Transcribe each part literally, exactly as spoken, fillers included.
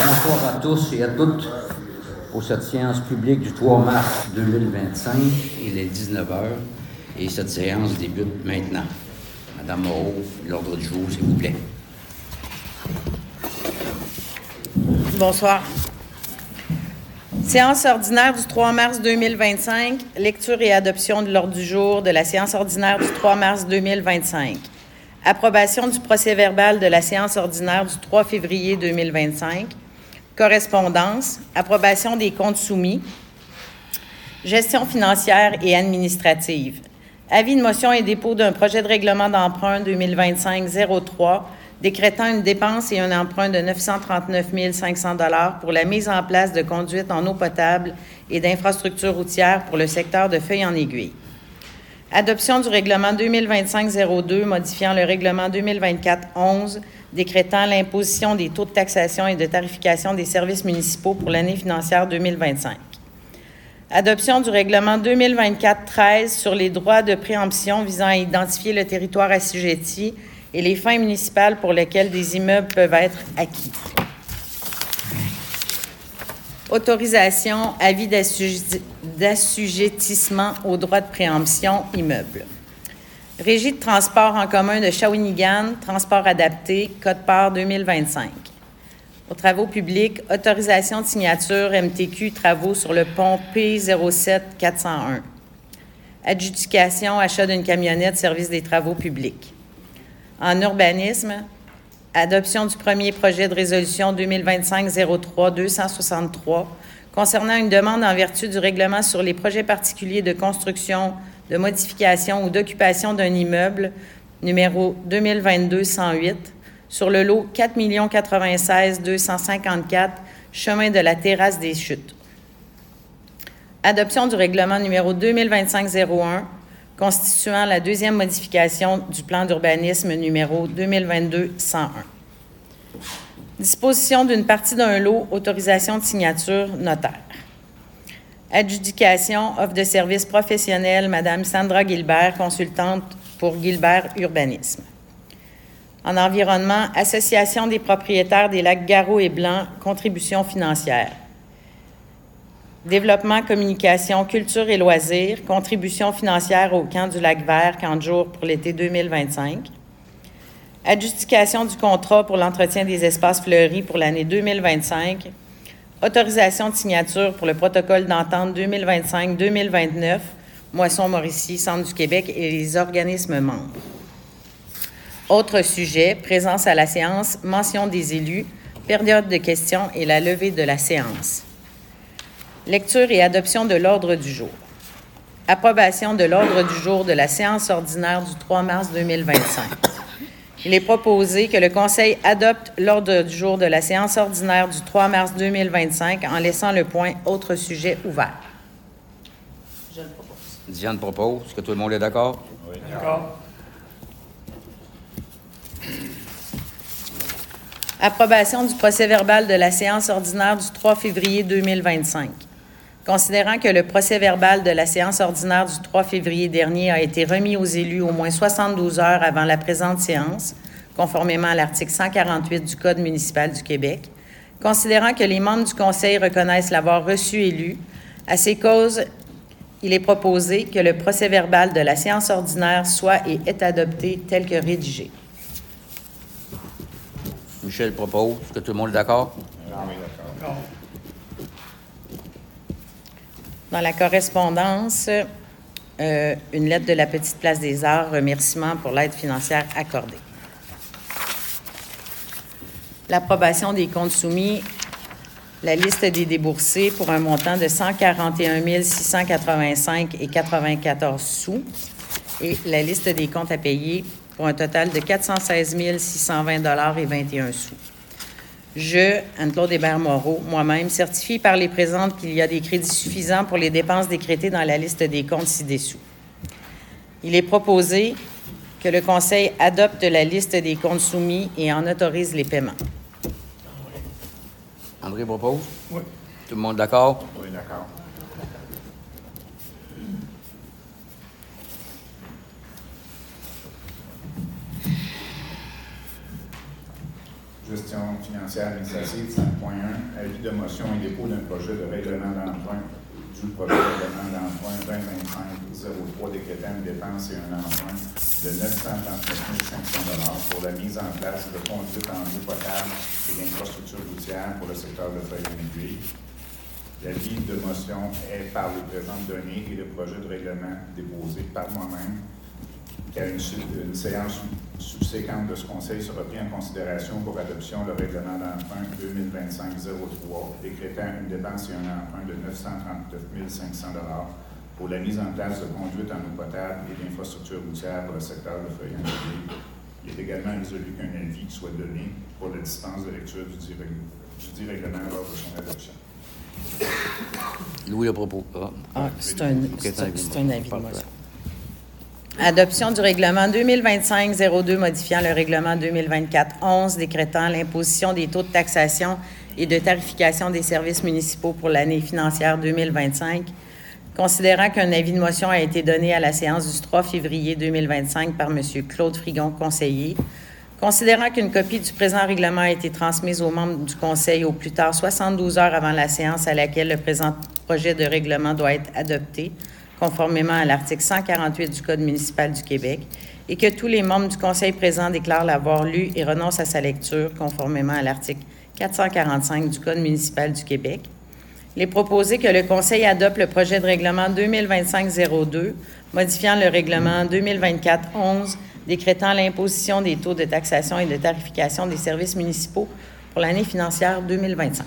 Bonsoir à tous et à toutes pour cette séance publique du trois mars deux mille vingt-cinq. Il est dix-neuf heures et cette séance débute maintenant. Madame Moreau, l'ordre du jour, s'il vous plaît. Bonsoir. Séance ordinaire du trois mars deux mille vingt-cinq. Lecture et adoption de l'ordre du jour de la séance ordinaire du trois mars deux mille vingt-cinq. Approbation du procès-verbal de la séance ordinaire du trois février deux mille vingt-cinq. Correspondance. Approbation des comptes soumis. Gestion financière et administrative. Avis de motion et dépôt d'un projet de règlement d'emprunt deux mille vingt-cinq zéro trois, décrétant une dépense et un emprunt de neuf cent trente-neuf mille cinq cents dollars pour la mise en place de conduites en eau potable et d'infrastructures routières pour le secteur de Feuille-en-Aiguille. Adoption du règlement deux mille vingt-cinq zéro deux, modifiant le règlement deux mille vingt-quatre onze, décrétant l'imposition des taux de taxation et de tarification des services municipaux pour l'année financière deux mille vingt-cinq. Adoption du règlement deux mille vingt-quatre treize sur les droits de préemption visant à identifier le territoire assujetti et les fins municipales pour lesquelles des immeubles peuvent être acquis. Autorisation, avis d'assujettissement aux droits de préemption immeubles. Régie de transport en commun de Shawinigan, transport adapté, code-part deux mille vingt-cinq. Aux travaux publics, autorisation de signature M T Q travaux sur le pont P zéro sept quatre cent un. Adjudication, achat d'une camionnette, service des travaux publics. En urbanisme, adoption du premier projet de résolution deux mille vingt-cinq zéro trois deux cent soixante-trois concernant une demande en vertu du règlement sur les projets particuliers de construction, de modification ou d'occupation d'un immeuble, numéro deux mille vingt-deux cent huit, sur le lot quatre millions quatre-vingt-seize mille deux cent cinquante-quatre, chemin de la Terrasse des Chutes. Adoption du règlement numéro deux mille vingt-cinq zéro un, constituant la deuxième modification du plan d'urbanisme numéro deux mille vingt-deux cent un. Disposition d'une partie d'un lot, autorisation de signature, notaire. Adjudication, offre de services professionnels, Madame Sandra Guilbert, consultante pour Guilbert Urbanisme. En environnement, Association des propriétaires des lacs Garot et Blanc, contribution financière. Développement, communication, culture et loisirs, contribution financière au camp du Lac-Vert, camp de jour pour l'été deux mille vingt-cinq. Adjudication du contrat pour l'entretien des espaces fleuris pour l'année deux mille vingt-cinq. Autorisation de signature pour le protocole d'entente deux mille vingt-cinq deux mille vingt-neuf, Moisson-Mauricie, Centre du Québec et les organismes membres. Autre sujet, présence à la séance, mention des élus, période de questions et la levée de la séance. Lecture et adoption de l'ordre du jour. Approbation de l'ordre du jour de la séance ordinaire du trois mars deux mille vingt-cinq. Il est proposé que le Conseil adopte l'ordre du jour de la séance ordinaire du trois mars deux mille vingt-cinq en laissant le point « Autres sujets » ouvert. Je le propose. Diane propose. Est-ce que tout le monde est d'accord? Oui. D'accord. Approbation du procès-verbal de la séance ordinaire du trois février deux mille vingt-cinq. Considérant que le procès-verbal de la séance ordinaire du trois février dernier a été remis aux élus au moins soixante-douze heures avant la présente séance, conformément à l'article cent quarante-huit du Code municipal du Québec, considérant que les membres du Conseil reconnaissent l'avoir reçu et lu, à ces causes, il est proposé que le procès-verbal de la séance ordinaire soit et est adopté tel que rédigé. Michel propose. Est-ce que tout le monde est d'accord? Oui, d'accord. Dans la correspondance, euh, une lettre de la Petite Place des Arts, remerciement pour l'aide financière accordée. L'approbation des comptes soumis, la liste des déboursés pour un montant de cent quarante et un mille six cent quatre-vingt-cinq et quatre-vingt-quatorze sous et la liste des comptes à payer pour un total de quatre cent seize mille six cent vingt dollars et vingt et un sous. Je, Anne-Claude Hébert-Moreau, moi-même, certifie par les présentes qu'il y a des crédits suffisants pour les dépenses décrétées dans la liste des comptes ci-dessous. Il est proposé que le Conseil adopte la liste des comptes soumis et en autorise les paiements. André propose? Oui. Tout le monde d'accord? Oui, d'accord. gestion financière administrative. cinq point un, avis de motion et dépôt d'un projet de règlement d'emprunt du projet de règlement d'emprunt vingt vingt-cinq zéro trois décrétant une dépense et un emprunt de neuf cent trente-neuf mille cinq cents dollars pour la mise en place de conduites en eau potable et d'infrastructures routières pour le secteur de Feuillon-Aiguille. L'avis de motion est par les présentes données et le projet de règlement déposé par moi-même, car une, une séance subséquente de ce Conseil sera prise en considération pour adoption le règlement d'emprunt deux mille vingt-cinq zéro trois, décrétant une dépense et un emprunt de neuf cent trente-neuf mille cinq cents dollars pour la mise en place de conduites en eau potable et d'infrastructures routières pour le secteur de Feuillon-Aiguille. Il est également résolu qu'un avis soit donné pour la dispense de lecture du dit règlement lors de son adoption. Louis le propos. Ah, ah, c'est un, c'est un, c'est un avis de motion. Adoption du règlement deux mille vingt-cinq zéro deux modifiant le règlement deux mille vingt-quatre onze décrétant l'imposition des taux de taxation et de tarification des services municipaux pour l'année financière deux mille vingt-cinq. Considérant qu'un avis de motion a été donné à la séance du trois février deux mille vingt-cinq par M. Claude Frigon, conseiller, considérant qu'une copie du présent règlement a été transmise aux membres du Conseil au plus tard soixante-douze heures avant la séance à laquelle le présent projet de règlement doit être adopté, conformément à l'article cent quarante-huit du Code municipal du Québec, et que tous les membres du Conseil présent déclarent l'avoir lu et renoncent à sa lecture, conformément à l'article quatre cent quarante-cinq du Code municipal du Québec. Il est proposé que le Conseil adopte le projet de règlement deux mille vingt-cinq zéro deux, modifiant le règlement deux mille vingt-quatre onze, décrétant l'imposition des taux de taxation et de tarification des services municipaux pour l'année financière deux mille vingt-cinq.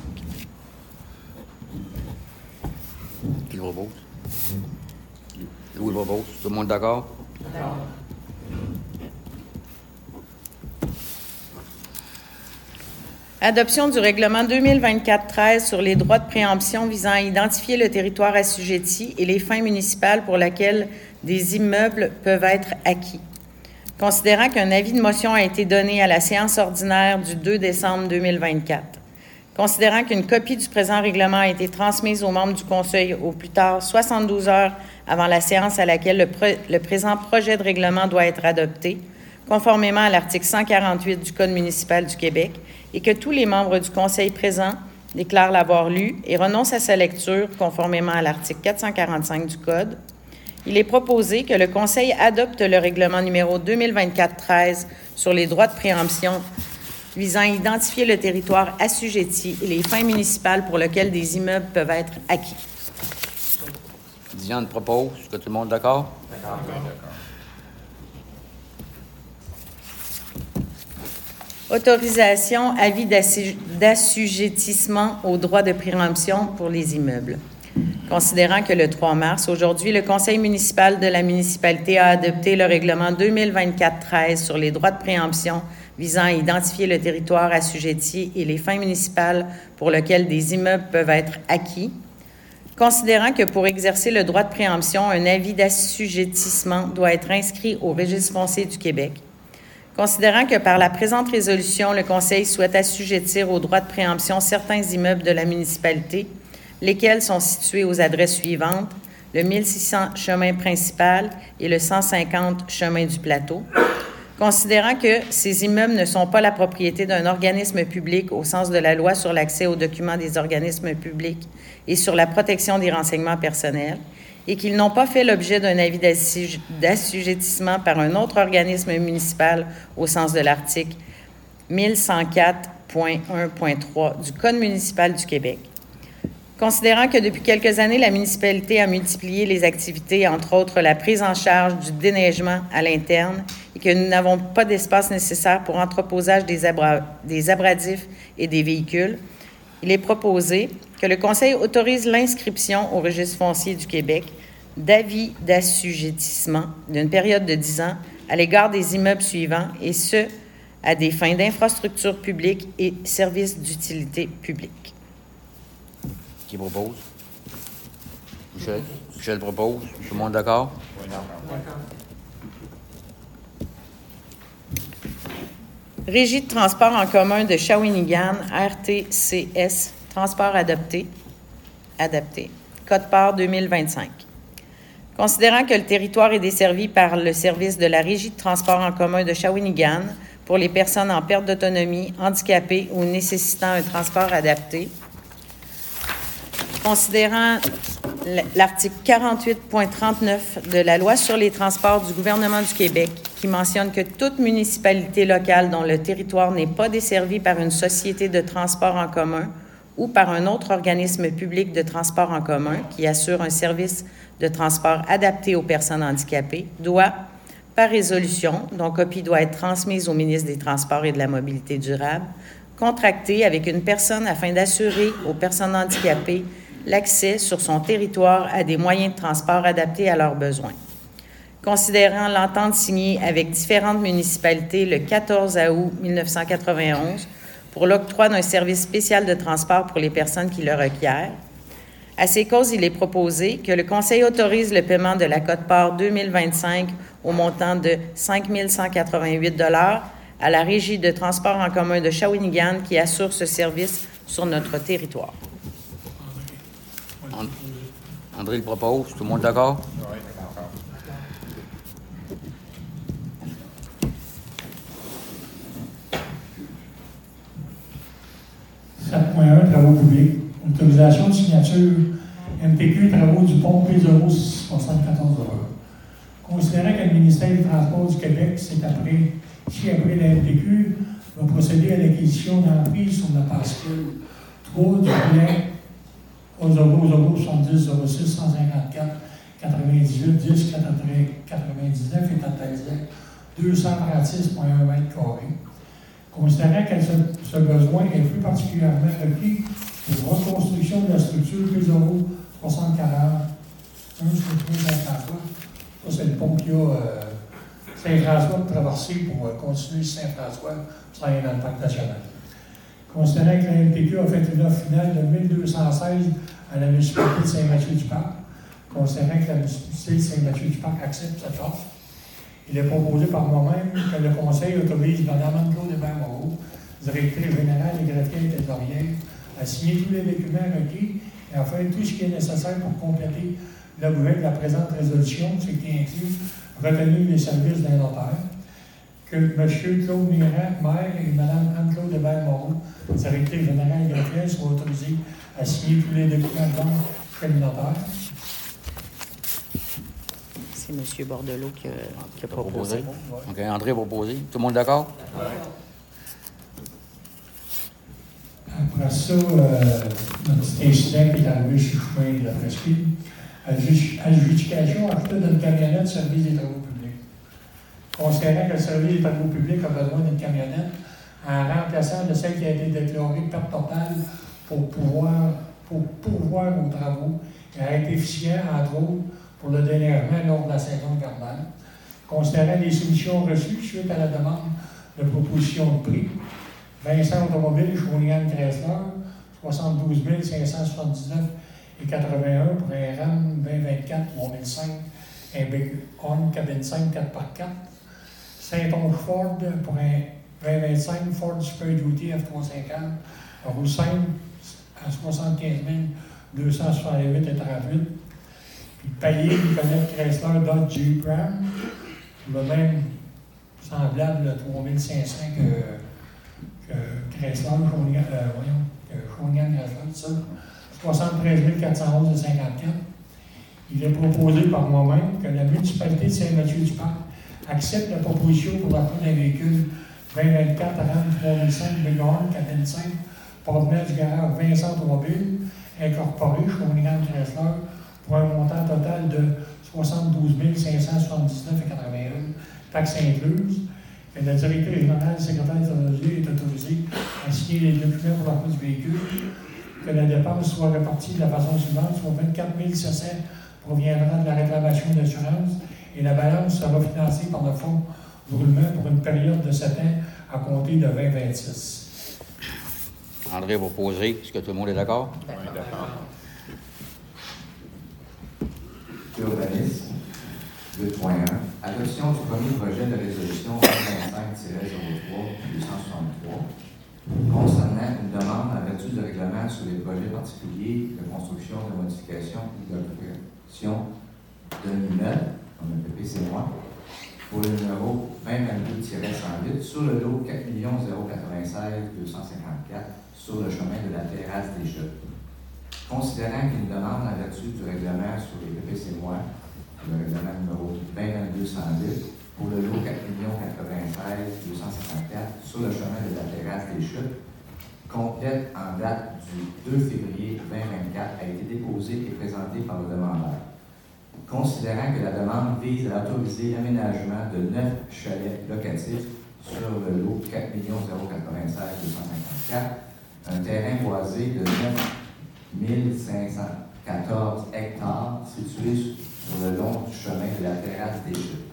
Qui le propose? Louis le propose. Tout le monde d'accord? D'accord. Adoption du règlement deux mille vingt-quatre treize sur les droits de préemption visant à identifier le territoire assujetti et les fins municipales pour lesquelles des immeubles peuvent être acquis. Considérant qu'un avis de motion a été donné à la séance ordinaire du deux décembre deux mille vingt-quatre, considérant qu'une copie du présent règlement a été transmise aux membres du Conseil au plus tard soixante-douze heures avant la séance à laquelle le, pre- le présent projet de règlement doit être adopté, conformément à l'article cent quarante-huit du Code municipal du Québec, et que tous les membres du Conseil présents déclarent l'avoir lu et renoncent à sa lecture, conformément à l'article quatre cent quarante-cinq du Code, il est proposé que le Conseil adopte le règlement numéro deux mille vingt-quatre treize sur les droits de préemption visant à identifier le territoire assujetti et les fins municipales pour lesquelles des immeubles peuvent être acquis. Diane propose. Est-ce que tout le monde est d'accord? D'accord. Autorisation, avis d'assu- d'assujettissement aux droits de préemption pour les immeubles. Considérant que le trois mars, aujourd'hui, le Conseil municipal de la municipalité a adopté le règlement deux mille vingt-quatre treize sur les droits de préemption visant à identifier le territoire assujetti et les fins municipales pour lesquelles des immeubles peuvent être acquis, considérant que pour exercer le droit de préemption, un avis d'assujettissement doit être inscrit au Registre foncier du Québec, considérant que par la présente résolution, le Conseil souhaite assujettir au droit de préemption certains immeubles de la municipalité, lesquels sont situés aux adresses suivantes, le mille six cents chemin principal et le cent cinquante chemin du plateau, considérant que ces immeubles ne sont pas la propriété d'un organisme public au sens de la loi sur l'accès aux documents des organismes publics et sur la protection des renseignements personnels, et qu'ils n'ont pas fait l'objet d'un avis d'assuj- d'assujettissement par un autre organisme municipal au sens de l'article mille cent quatre point un point trois du Code municipal du Québec. Considérant que depuis quelques années, la municipalité a multiplié les activités, entre autres la prise en charge du déneigement à l'interne, et que nous n'avons pas d'espace nécessaire pour entreposage des, abra- des abradifs et des véhicules, il est proposé que le Conseil autorise l'inscription au Registre foncier du Québec d'avis d'assujettissement d'une période de dix ans à l'égard des immeubles suivants, et ce, à des fins d'infrastructures publiques et services d'utilité publique. Qui propose? Michel? Michel propose. Tout le monde d'accord? Oui, d'accord. Régie de transport en commun de Shawinigan, R T C S, transport adopté, adapté, code-part deux mille vingt-cinq. Considérant que le territoire est desservi par le service de la Régie de transport en commun de Shawinigan pour les personnes en perte d'autonomie, handicapées ou nécessitant un transport adapté. Considérant l'article quarante-huit point trente-neuf de la Loi sur les transports du gouvernement du Québec, qui mentionne que toute municipalité locale dont le territoire n'est pas desservi par une société de transport en commun ou par un autre organisme public de transport en commun qui assure un service de transport adapté aux personnes handicapées, doit, par résolution, dont copie doit être transmise au ministre des Transports et de la Mobilité durable, contracter avec une personne afin d'assurer aux personnes handicapées l'accès sur son territoire à des moyens de transport adaptés à leurs besoins. Considérant l'entente signée avec différentes municipalités le quatorze août mille neuf cent quatre-vingt-onze pour l'octroi d'un service spécial de transport pour les personnes qui le requièrent, à ces causes, il est proposé que le Conseil autorise le paiement de la quote-part deux mille vingt-cinq au montant de cinq mille cent quatre-vingt-huit dollars à la Régie de transport en commun de Shawinigan qui assure ce service sur notre territoire. André le propose. Tout le monde d'accord? Oui, d'accord. sept point un, travaux publics. Autorisation de signature M T Q, travaux du pont P zéro soixante-quatorze heures. Considérant que le ministère des Transports du Québec s'est après, si après la M T Q, va procéder à l'acquisition d'emprise sur la parcelle trois du plan au zéro zéro soixante-dix zéro six cent cinquante-quatre quatre-vingt-dix-huit dix quatre-vingt-dix-neuf et totalisant deux cent trente-six virgule un mètres carrés. Considérant que ce, ce besoin est plus particulièrement requis pour reconstruction de la structure P zéro soixante-quarante, un sur Saint-François. Ça, c'est le pont qu'il y a euh, Saint-François de traverser pour euh, continuer Saint-François sans aller dans le parc national. Considérant que la M T Q a fait une offre finale de mille deux cent seize à la municipalité de Saint-Mathieu-du-Parc, considérant que la municipalité de Saint-Mathieu-du-Parc accepte cette offre, il est proposé par moi-même que le Conseil autorise Mme Anne-Claude Hébert-Moreau, directrice générale et greffière trésorière, à signer tous les documents requis et à faire tout ce qui est nécessaire pour compléter l'objet de la présente résolution, ce qui inclut retenir les services d'un notaire, que M. Claude Mirand, maire, et Mme Anne-Claude Hébert-Moreau, directrice générale et greffière, soient autorisés à signer tous les documents de vente chez le notaire. C'est M. Bordelot qui a, qui a proposé. proposé. OK, André a proposé. Tout le monde d'accord? Oui. Après ça, euh, un petit incident qui est arrivé sur le chemin de la presqu'île. Adjudication ajoutée d'une camionnette service des travaux publics. Considérant que le service des travaux publics a besoin d'une camionnette, en remplaçant de celle qui a été déclarée perte totale pour pouvoir pour pourvoir aux travaux et à être efficient, entre autres, pour le déneigement lors de la saison hivernale. Considérant les solutions reçues suite à la demande de proposition de prix, Vincent Automobile, Shawinigan Chrysler, soixante-douze mille cinq cent soixante-dix-neuf et quatre-vingt-un pour un RAM vingt vingt-quatre trois mille cinq, un Big-On cabine cinq quatre par quatre. Saint-Onge Ford pour un vingt vingt-cinq Ford Super Duty F trois cent cinquante, roue simple à soixante-quinze mille deux cent soixante-huit et trente-huit. Puis payé Nicolette Chrysler Dodge Jeep Ram, le même semblable de trois mille cinq cents que, que Chrysler, Shawinigan, euh, voyons, que Shawinigan Chrysler, ça. soixante-treize mille quatre cent onze virgule cinquante-quatre. Il est proposé par moi-même que la municipalité de Saint-Mathieu-du-Parc accepte la proposition pour l'achat d'un véhicule vingt vingt-quatre RAM trois mille cinq Big-On cabine cinq provenant du garage Vincent Automobile incorporé Shawinigan Chrysler pour un montant total de soixante-douze mille cinq cent soixante-dix-neuf virgule quatre-vingt-un, taxes incluses. Que la directrice générale, secrétaire technologie, est autorisée à signer les documents pour l'achat du véhicule. Que la dépense soit répartie de la façon suivante, soit vingt-quatre mille sept cents proviendra de la réclamation d'assurance et la balance sera financée par le fonds de roulement pour une période de sept ans à compter de vingt vingt-six. André va poser. Est-ce que tout le monde est d'accord? Oui, d'accord. Urbanisme, deux point un. Adoption du premier projet de résolution vingt-cinq zéro trois deux cent soixante-trois concernant une demande en vertu de règlement sur les projets particuliers de construction, de modification ou d'appropriation d'un immeuble, comme le P P C moi, pour le numéro vingt vingt-deux cent huit sur le lot quatre millions quatre-vingt-seize deux cent cinquante-quatre sur le chemin de la terrasse des Chutes. Considérant qu'une demande en vertu du règlement sur les P P C M O I, le règlement numéro vingt vingt-deux cent huit, pour le lot quatre millions quatre-vingt-seize deux cent cinquante-quatre sur le chemin de la terrasse des Chutes, complète en date du deux février vingt vingt-quatre, a été déposée et présentée par le demandeur. Considérant que la demande vise à autoriser l'aménagement de neuf chalets locatifs sur le lot quatre millions quatre-vingt-seize deux cent cinquante-quatre, un terrain boisé de neuf mille cinq cent quatorze hectares situé sur le long du chemin de la terrasse des Chutes.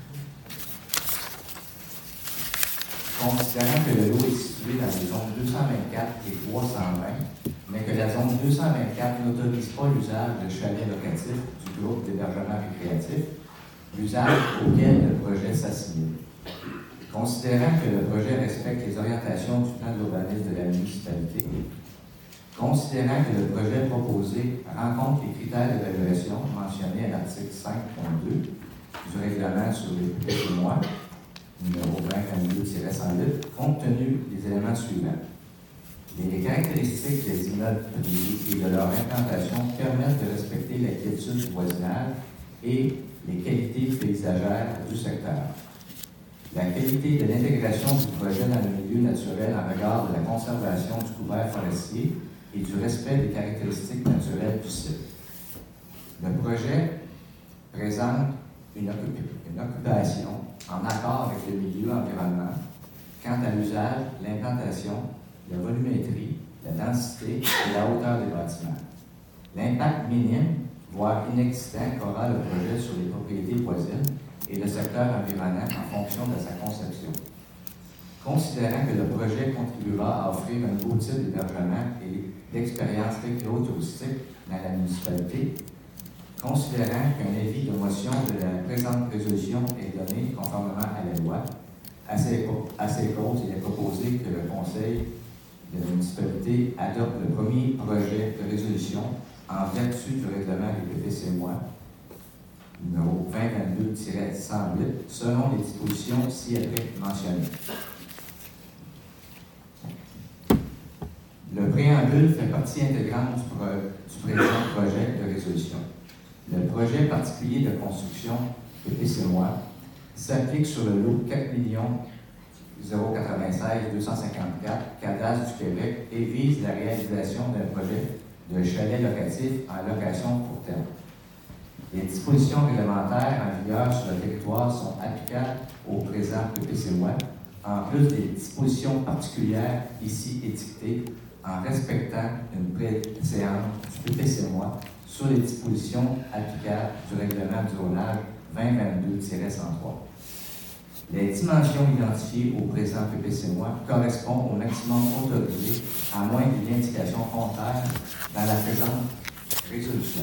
Considérant que le lot est situé dans les zones deux cent vingt-quatre et trois cent vingt, mais que la zone deux cent vingt-quatre n'autorise pas l'usage de chalets locatifs du groupe d'hébergement récréatif, l'usage auquel le projet s'assimile. Considérant que le projet respecte les orientations du plan d'urbanisme de la municipalité, considérant que le projet proposé rencontre les critères d'évaluation mentionnés à l'article cinq point deux du règlement sur les P P C M O I, numéro vingt vingt-deux cent huit, compte tenu des éléments suivants. Les caractéristiques des immeubles privés et de leur implantation permettent de respecter la quiétude du voisinage et les qualités paysagères du secteur. La qualité de l'intégration du projet dans le milieu naturel en regard de la conservation du couvert forestier et du respect des caractéristiques naturelles du site. Le projet présente une, occup une occupation en accord avec le milieu environnement quant à l'usage, l'implantation, la volumétrie, la densité et la hauteur des bâtiments. L'impact minime, voire inexistant, qu'aura le projet sur les propriétés voisines et le secteur environnant en fonction de sa conception. Considérant que le projet contribuera à offrir un nouveau type d'hébergement et d'expérience récréo-touristique dans la municipalité, considérant qu'un avis de motion de la présente résolution est donné conformément à la loi, à ces, à ces causes, il est proposé que le Conseil de la municipalité adopte le premier projet de résolution en vertu du règlement des P P C M O I, numéro vingt vingt-deux cent huit, selon les dispositions ci-après mentionnées. Le préambule fait partie intégrante du, pro du présent projet de résolution. Le projet particulier de construction P P C M O I s'applique sur le lot quatre millions quatre-vingt-seize deux cent cinquante-quatre Cadastre du Québec et vise la réalisation d'un projet de chalet locatif en location court terme. Les dispositions réglementaires en vigueur sur le territoire sont applicables au présent P P C M O I, en plus des dispositions particulières ici étiquetées en respectant une préséance du P P C M O I sur les dispositions applicables du règlement du zonage vingt vingt-deux cent trois. Les dimensions identifiées au présent P P C M O I correspondent au maximum autorisé, à moins d'une indication contraire dans la présente résolution.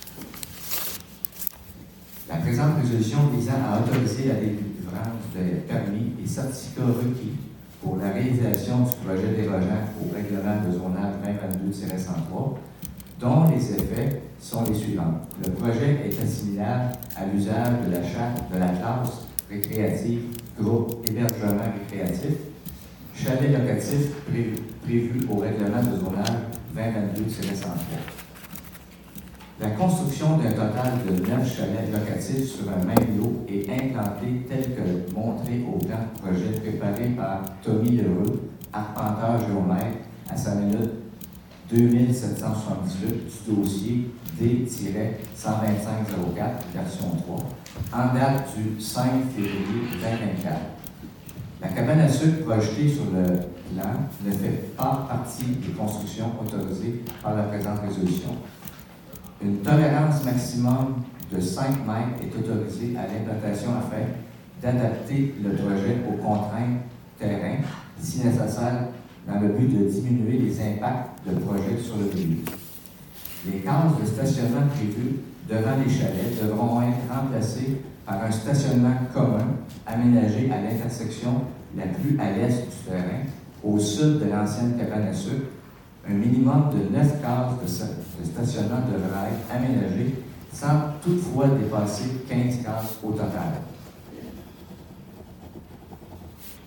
La présente résolution visant à autoriser la délivrance de permis et certificats requis pour la réalisation du projet dérogeant au règlement de zonage vingt vingt-deux cent trois, dont les effets sont les suivants. Le projet est assimilable à l'usage de la charte de la classe récréative, groupe hébergement récréatif, chalet locatif prévu, prévu au règlement de zonage vingt vingt-deux cent trois. La construction d'un total de neuf chalets locatifs sur un même lot est implantée tel que montré au plan de projet préparé par Tommy Leroux, arpenteur géomètre, à sa minute deux mille sept cent soixante-dix-huit du dossier D cent vingt-cinq zéro quatre, version trois, en date du cinq février vingt vingt-quatre. La cabane à sucre projetée sur le plan ne fait pas partie des constructions autorisées par la présente résolution. Une tolérance maximum de cinq mètres est autorisée à l'implantation afin d'adapter le projet aux contraintes terrain, si nécessaire, dans le but de diminuer les impacts de projet sur le milieu. Les cases de stationnement prévues devant les chalets devront être remplacées par un stationnement commun aménagé à l'intersection la plus à l'est du terrain, au sud de l'ancienne cabane à sucre. Un minimum de neuf cases de stationnement devra être aménagé sans toutefois dépasser quinze cases au total.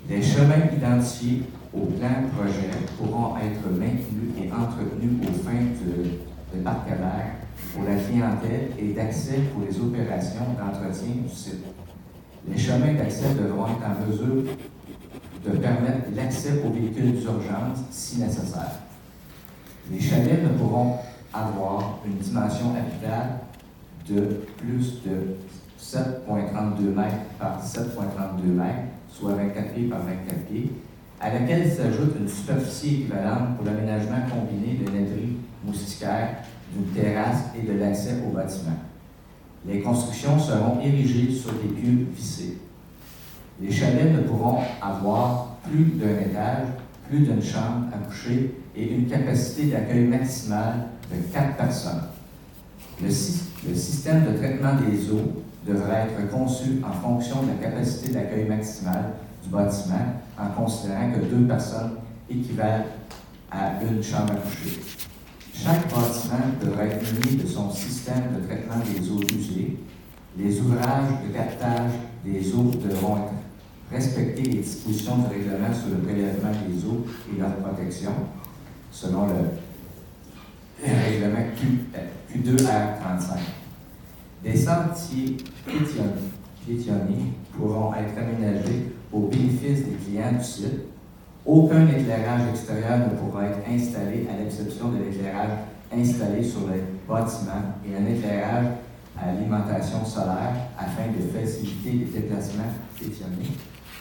Les chemins identifiés au plan projet pourront être maintenus et entretenus aux fins de, de parcellaire pour la clientèle et d'accès pour les opérations d'entretien du site. Les chemins d'accès devront être en mesure de permettre l'accès aux véhicules d'urgence si nécessaire. Les chalets ne pourront avoir une dimension habitable de plus de sept virgule trente-deux mètres par sept virgule trente-deux mètres, soit vingt-quatre pieds par vingt-quatre pieds, à laquelle s'ajoute une superficie équivalente pour l'aménagement combiné d'une ailerie moustiquaire, d'une terrasse et de l'accès au bâtiment. Les constructions seront érigées sur des pieux vissés. Les chalets ne pourront avoir plus d'un étage, plus d'une chambre à coucher et une capacité d'accueil maximale de quatre personnes. Le, le système de traitement des eaux devrait être conçu en fonction de la capacité d'accueil maximale du bâtiment, en considérant que deux personnes équivalent à une chambre à coucher. Chaque bâtiment devrait être muni de son système de traitement des eaux usées. Les ouvrages de captage des eaux devront être respecter les dispositions du règlement sur le prélèvement des eaux et leur protection, selon le, le règlement Q deux R trente-cinq. Des sentiers piétonniers pourront être aménagés au bénéfice des clients du site. Aucun éclairage extérieur ne pourra être installé à l'exception de l'éclairage installé sur les bâtiments et un éclairage à alimentation solaire afin de faciliter les déplacements piétonniers.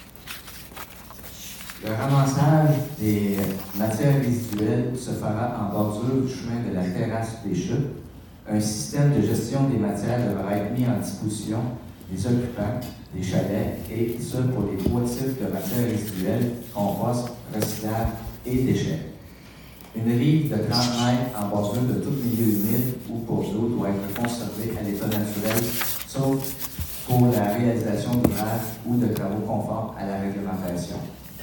Le ramassage des matières résiduelles se fera en bordure du chemin de la terrasse des chutes. Un système de gestion des matières devra être mis en disposition des occupants des chalets, et ce pour les trois types de matières résiduelles, compost, recyclage et déchets. Une rive de trente mètres en bordure de tout milieu humide ou cours d'eau doit être conservée à l'état naturel, sauf pour la réalisation d'ouvrages ou de travaux conformes à la réglementation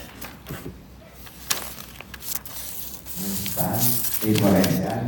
municipale et provinciale,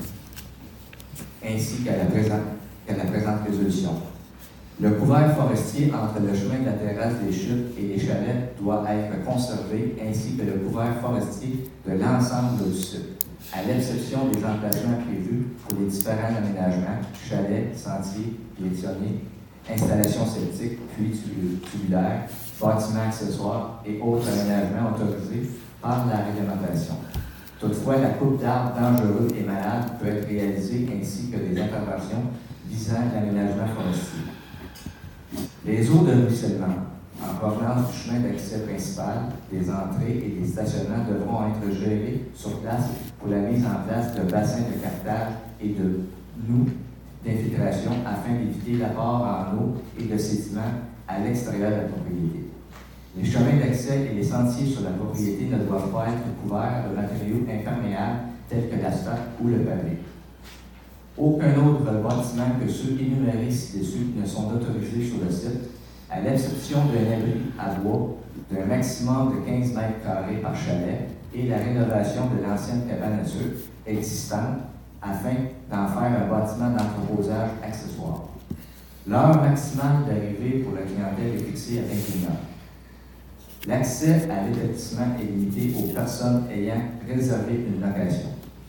ainsi qu'à la présente, qu'à la présente résolution. Le couvert forestier entre le chemin de la terrasse des chutes et les chalets doit être conservé, ainsi que le couvert forestier de l'ensemble du site, à l'exception des emplacements prévus pour les différents aménagements, chalets, sentiers, piétonniers, installations septiques, puits tubulaires, bâtiments accessoires et autres aménagements autorisés par la réglementation. Toutefois, la coupe d'arbres dangereux et malades peut être réalisée ainsi que des interventions visant l'aménagement forestier. Les eaux de ruissellement en provenance du chemin d'accès principal, des entrées et des stationnements devront être gérés sur place pour la mise en place de bassins de captage et de noues d'infiltration afin d'éviter l'apport en eau et de sédiments à l'extérieur de la propriété. Les chemins d'accès et les sentiers sur la propriété ne doivent pas être couverts de matériaux imperméables tels que l'asphalte ou le pavé. Aucun autre bâtiment que ceux énumérés ci-dessus ne sont autorisés sur le site, à l'exception d'un abri à bois d'un maximum de quinze mètres carrés par chalet et la rénovation de l'ancienne cabane à sucre existante afin d'en faire un bâtiment d'entreposage accessoire. L'heure maximale d'arrivée pour la clientèle est fixée à vingt et une heures. L'accès à l'établissement est limité aux personnes ayant réservé une location.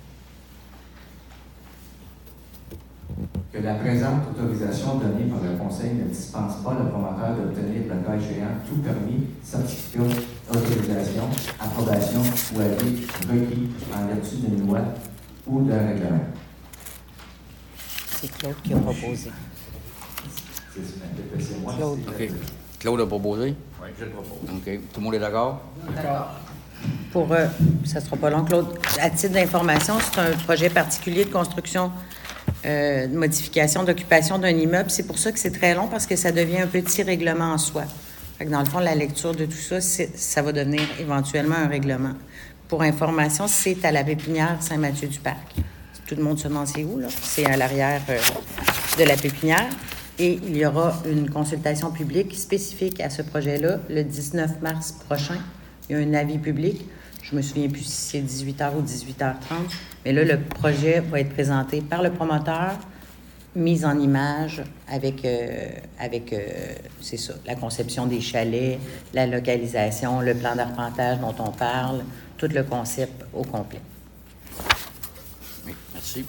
Que la présente autorisation donnée par le Conseil ne dispense pas le promoteur d'obtenir le cas échéant tout permis, certificat, autorisation, approbation ou avis requis en vertu d'une loi ou d'un règlement. C'est Claude qui a proposé. C'est moi. Claude. OK. Claude a proposé? Oui, je le propose. OK. Tout le monde est d'accord? D'accord. Pour, euh, ça ne sera pas long, Claude. À titre d'information, c'est un projet particulier de construction, euh, de modification, d'occupation d'un immeuble. C'est pour ça que c'est très long, parce que ça devient un petit règlement en soi. Fait que dans le fond, la lecture de tout ça, ça va devenir éventuellement un règlement. Pour information, c'est à la Pépinière Saint-Mathieu-du-Parc. Tout le monde se demande c'est où, là? C'est à l'arrière euh, de la Pépinière. Et il y aura une consultation publique spécifique à ce projet-là le dix-neuf mars prochain. Il y a un avis public. Je me souviens plus si c'est dix-huit heures ou dix-huit heures trente. Mais là, le projet va être présenté par le promoteur mise en image avec, euh, avec euh, c'est ça, la conception des chalets, la localisation, le plan d'arpentage dont on parle, tout le concept au complet. Oui, merci.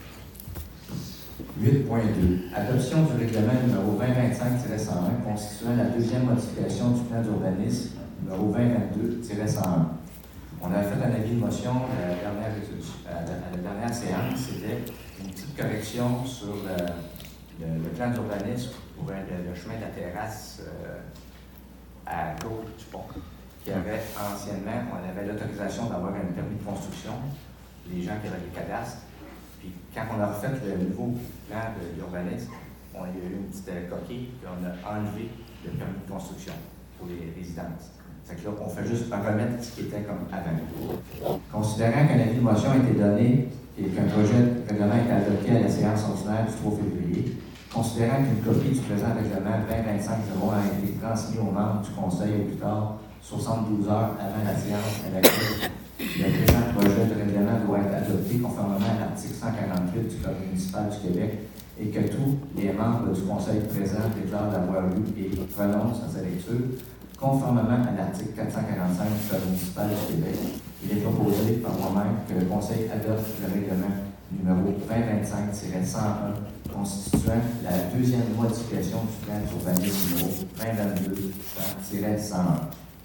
huit point deux. Adoption du règlement numéro vingt vingt-cinq cent un constituant la deuxième modification du plan d'urbanisme numéro vingt vingt-deux cent un. On a fait un avis de motion à la dernière, à la, à la dernière séance. C'était une petite correction sur le, le, le plan d'urbanisme pour le, le chemin de la terrasse euh, à gauche du pont, qui avait anciennement, on avait l'autorisation d'avoir un permis de construction, les gens qui avaient les cadastres. Puis quand on a refait le nouveau plan de l'urbanisme, on a eu une petite euh, coquille, puis on a enlevé le permis de construction pour les résidences. Fait que là, on fait juste remettre ce qui était comme avant. Considérant qu'un avis de motion a été donné et qu'un projet de règlement a été adopté à la séance ordinaire du trois février, considérant qu'une copie du présent règlement vingt vingt-cinq zéro a été transmise aux membres du Conseil au plus tard soixante-douze heures avant la séance à laquelle le présent projet de règlement doit être adopté conformément à l'article cent quarante-huit du Code municipal du Québec et que tous les membres du Conseil présent déclarent l'avoir lu et renoncent à sa lecture, conformément à l'article quatre cent quarante-cinq du Code municipal du Québec, il est proposé par moi-même que le Conseil adopte le règlement numéro vingt vingt-cinq cent un constituant la deuxième modification du plan d'urbanisme numéro vingt vingt-deux cent un.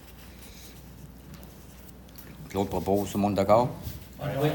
Claude propose, tout le monde d'accord? Oui, oui.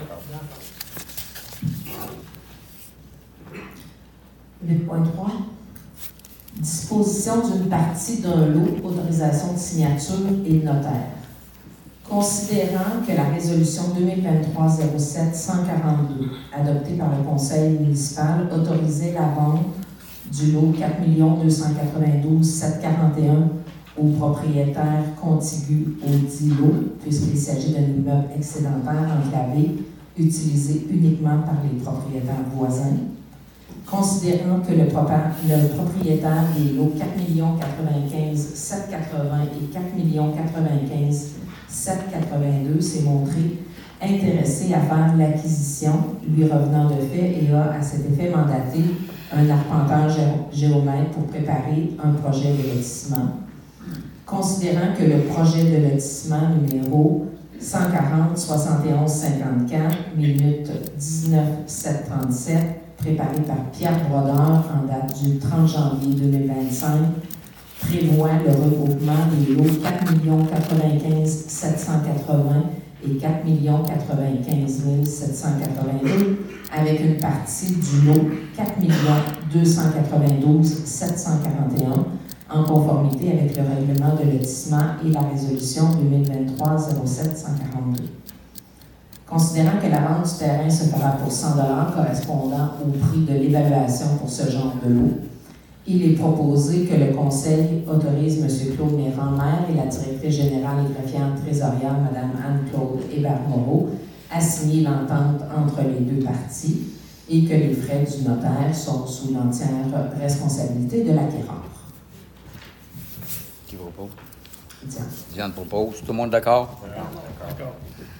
huit point trois. Disposition d'une partie d'un lot, autorisation de signature et de notaire. Considérant que la résolution deux mille vingt-trois zéro sept cent quarante-deux, adoptée par le Conseil municipal, autorisait la vente du lot quatre millions deux cent quatre-vingt-douze mille sept cent quarante et un aux propriétaires contigus au dit lot, puisqu'il s'agit d'un immeuble excédentaire enclavé, utilisé uniquement par les propriétaires voisins. Considérant que le, le propriétaire des lots quatre millions quatre-vingt-quinze mille sept cent quatre-vingts et quatre millions quatre-vingt-quinze mille sept cent quatre-vingt-deux s'est montré intéressé à faire l'acquisition, lui revenant de fait, et a à cet effet mandaté un arpenteur géomètre pour préparer un projet de lotissement. Considérant que le projet de lotissement numéro cent quarante soixante et onze cinquante-quatre, minute dix-neuf sept trente-sept, préparé par Pierre Brodeur en date du trente janvier deux mille vingt-cinq, prévoit le regroupement des lots quatre millions quatre-vingt-quinze mille sept cent quatre-vingts et quatre millions quatre-vingt-quinze mille sept cent quatre-vingt-deux, avec une partie du lot quatre millions deux cent quatre-vingt-douze mille sept cent quarante et un, en conformité avec le règlement de lotissement et la résolution deux mille vingt-trois zéro sept cent quarante-deux. Considérant que la vente du terrain se fera pour cent dollars correspondant au prix de l'évaluation pour ce genre de lot, il est proposé que le Conseil autorise M. Claude Méran, maire, et la directrice générale et greffière trésorière, Mme Anne-Claude Hébert-Moreau, à signer l'entente entre les deux parties et que les frais du notaire sont sous l'entière responsabilité de l'acquéreur. Qui propose? Diane. Diane propose. Tout le monde d'accord? D'accord.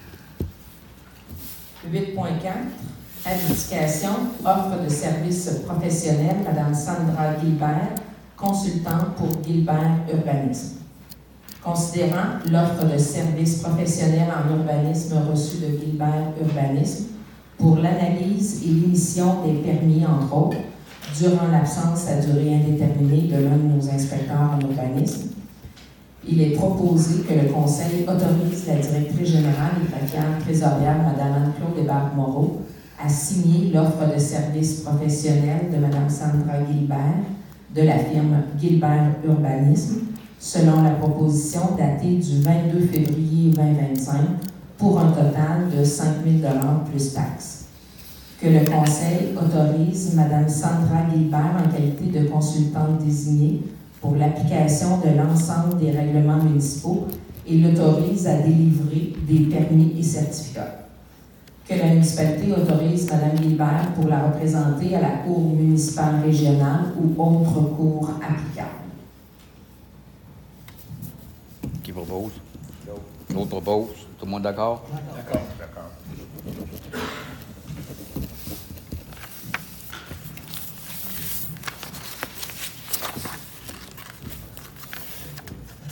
huit point quatre. Habilitation, offre de services professionnels, Mme Sandra Guilbert, consultante pour Guilbert Urbanisme. Considérant l'offre de services professionnels en urbanisme reçue de Guilbert Urbanisme pour l'analyse et l'émission des permis, entre autres, durant l'absence à durée indéterminée de l'un de nos inspecteurs en urbanisme, il est proposé que le Conseil autorise la directrice générale et greffière trésorière, Mme Anne-Claude Hébert-Moreau, à signer l'offre de services professionnels de Mme Sandra Guilbert de la firme Guilbert Urbanisme, selon la proposition datée du vingt-deux février deux mille vingt-cinq, pour un total de cinq mille dollars plus taxes. Que le Conseil autorise Mme Sandra Guilbert en qualité de consultante désignée pour l'application de l'ensemble des règlements municipaux et l'autorise à délivrer des permis et certificats. Que la municipalité autorise Mme Guilbert pour la représenter à la Cour municipale régionale ou autre cour applicable. Qui propose? L'autre propose. Tout le monde d'accord? D'accord. D'accord.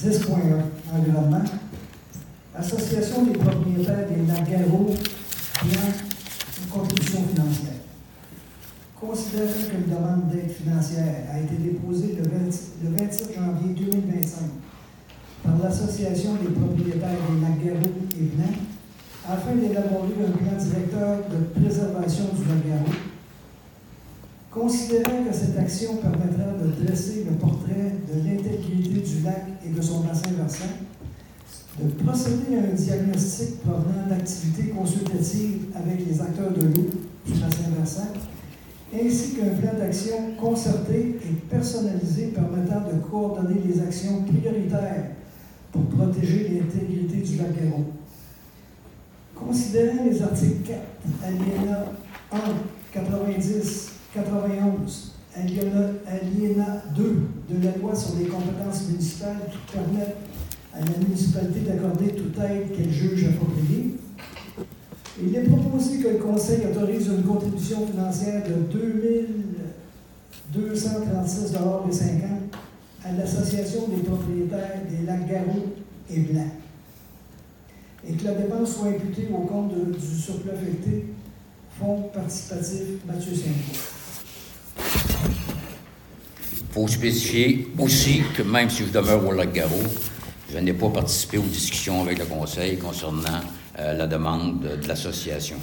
dix point un, environnement. Association des propriétaires des lacs Garot, plan une contribution financière. Considérant qu'une demande d'aide financière a été déposée le, vingt, le vingt-sept janvier deux mille vingt-cinq par l'Association des propriétaires des lacs Garot et Blanc, afin d'élaborer un plan directeur de préservation du lac Garot, considérant que cette action permettra de dresser le portrait de l'intégrité du lac et de son bassin versant, de procéder à un diagnostic provenant d'activités consultatives avec les acteurs de l'eau du bassin versant, ainsi qu'un plan d'action concerté et personnalisé permettant de coordonner les actions prioritaires pour protéger l'intégrité du lac Garot. Considérant les articles quatre, alinéa un, quatre-vingt-dix, quatre-vingt-onze, alinéa deux de la loi sur les compétences municipales qui permettent à la municipalité d'accorder toute aide qu'elle juge appropriée, il est proposé que le Conseil autorise une contribution financière de deux mille deux cent trente-six dollars cinquante à l'Association des propriétaires des lacs Garot et Blanc, et que la dépense soit imputée au compte de, du surplus affecté Fonds participatif Mathieu Saint-Paul. Il faut spécifier aussi que même si je demeure au lac Garot, je n'ai pas participé aux discussions avec le Conseil concernant euh, la demande de, de l'association.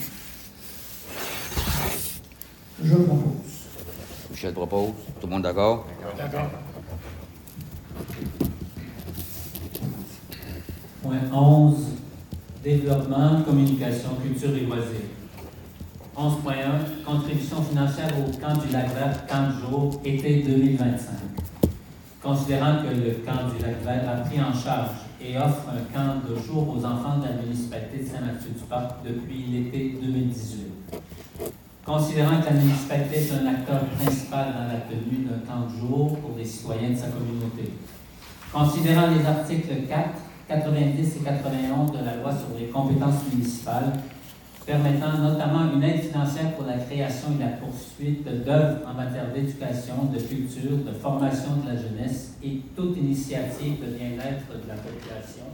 Je propose. Michel propose. Tout le monde d'accord? D'accord. Point onze. Développement, communication, culture et loisirs. onze point un. Contribution financière au camp du Lac-Vert, camp de jour, été deux mille vingt-cinq. Considérant que le camp du Lac-Vert a pris en charge et offre un camp de jour aux enfants de la municipalité de Saint-Mathieu-du-Parc depuis l'été deux mille dix-huit. Considérant que la municipalité est un acteur principal dans la tenue d'un camp de jour pour les citoyens de sa communauté. Considérant les articles quatre, quatre-vingt-dix et quatre-vingt-onze de la loi sur les compétences municipales, permettant notamment une aide financière pour la création et la poursuite d'œuvres en matière d'éducation, de culture, de formation de la jeunesse et toute initiative de bien-être de la population.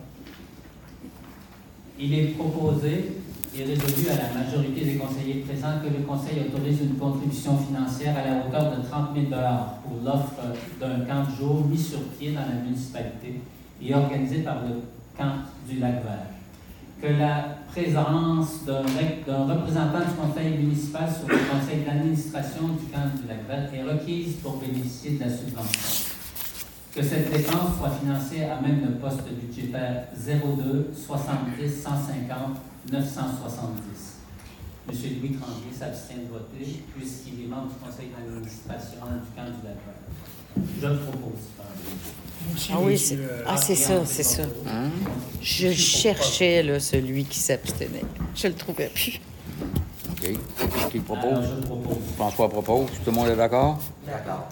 Il est proposé et résolu à la majorité des conseillers présents que le Conseil autorise une contribution financière à la hauteur de trente mille dollars pour l'offre d'un camp de jour mis sur pied dans la municipalité et organisé par le camp du Lac-Vert. Que la présence d'un représentant du conseil municipal sur le conseil d'administration du camp du Lac-Vert est requise pour bénéficier de la subvention. Que cette dépense soit financée à même le poste budgétaire zéro deux soixante-dix cent cinquante neuf cent soixante-dix. M. Louis Tremblay s'abstient de voter puisqu'il est membre du conseil d'administration du camp du Lac-Vert. Je le propose. Ah oui, c'est ah, c'est ça, c'est ça. Hein? Je cherchais là, celui qui s'abstenait. Je le trouvais plus. OK. Qui le propose? Alors, je propose. François propose. Tout le monde est d'accord? D'accord.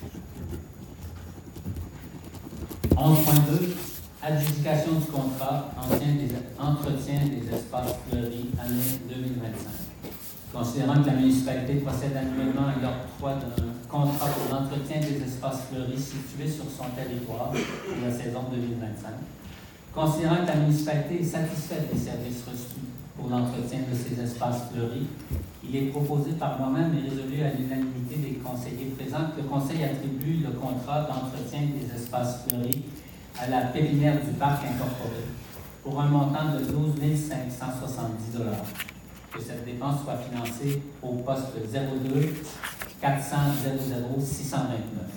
onze point deux. Adjudication du contrat entretien des, entretien des espaces fleuris, année deux mille vingt-cinq. Considérant que la municipalité procède annuellement à l'octroi d'un contrat pour l'entretien des espaces fleuris situés sur son territoire pour la saison deux mille vingt-cinq. Considérant que la municipalité est satisfaite des services reçus pour l'entretien de ces espaces fleuris, il est proposé par moi-même et résolu à l'unanimité des conseillers présents que le Conseil attribue le contrat d'entretien des espaces fleuris à la pépinière du Parc incorporé pour un montant de douze mille cinq cent soixante-dix dollars. Que cette dépense soit financée au poste zéro deux quatre cents zéro zéro six cent vingt-neuf.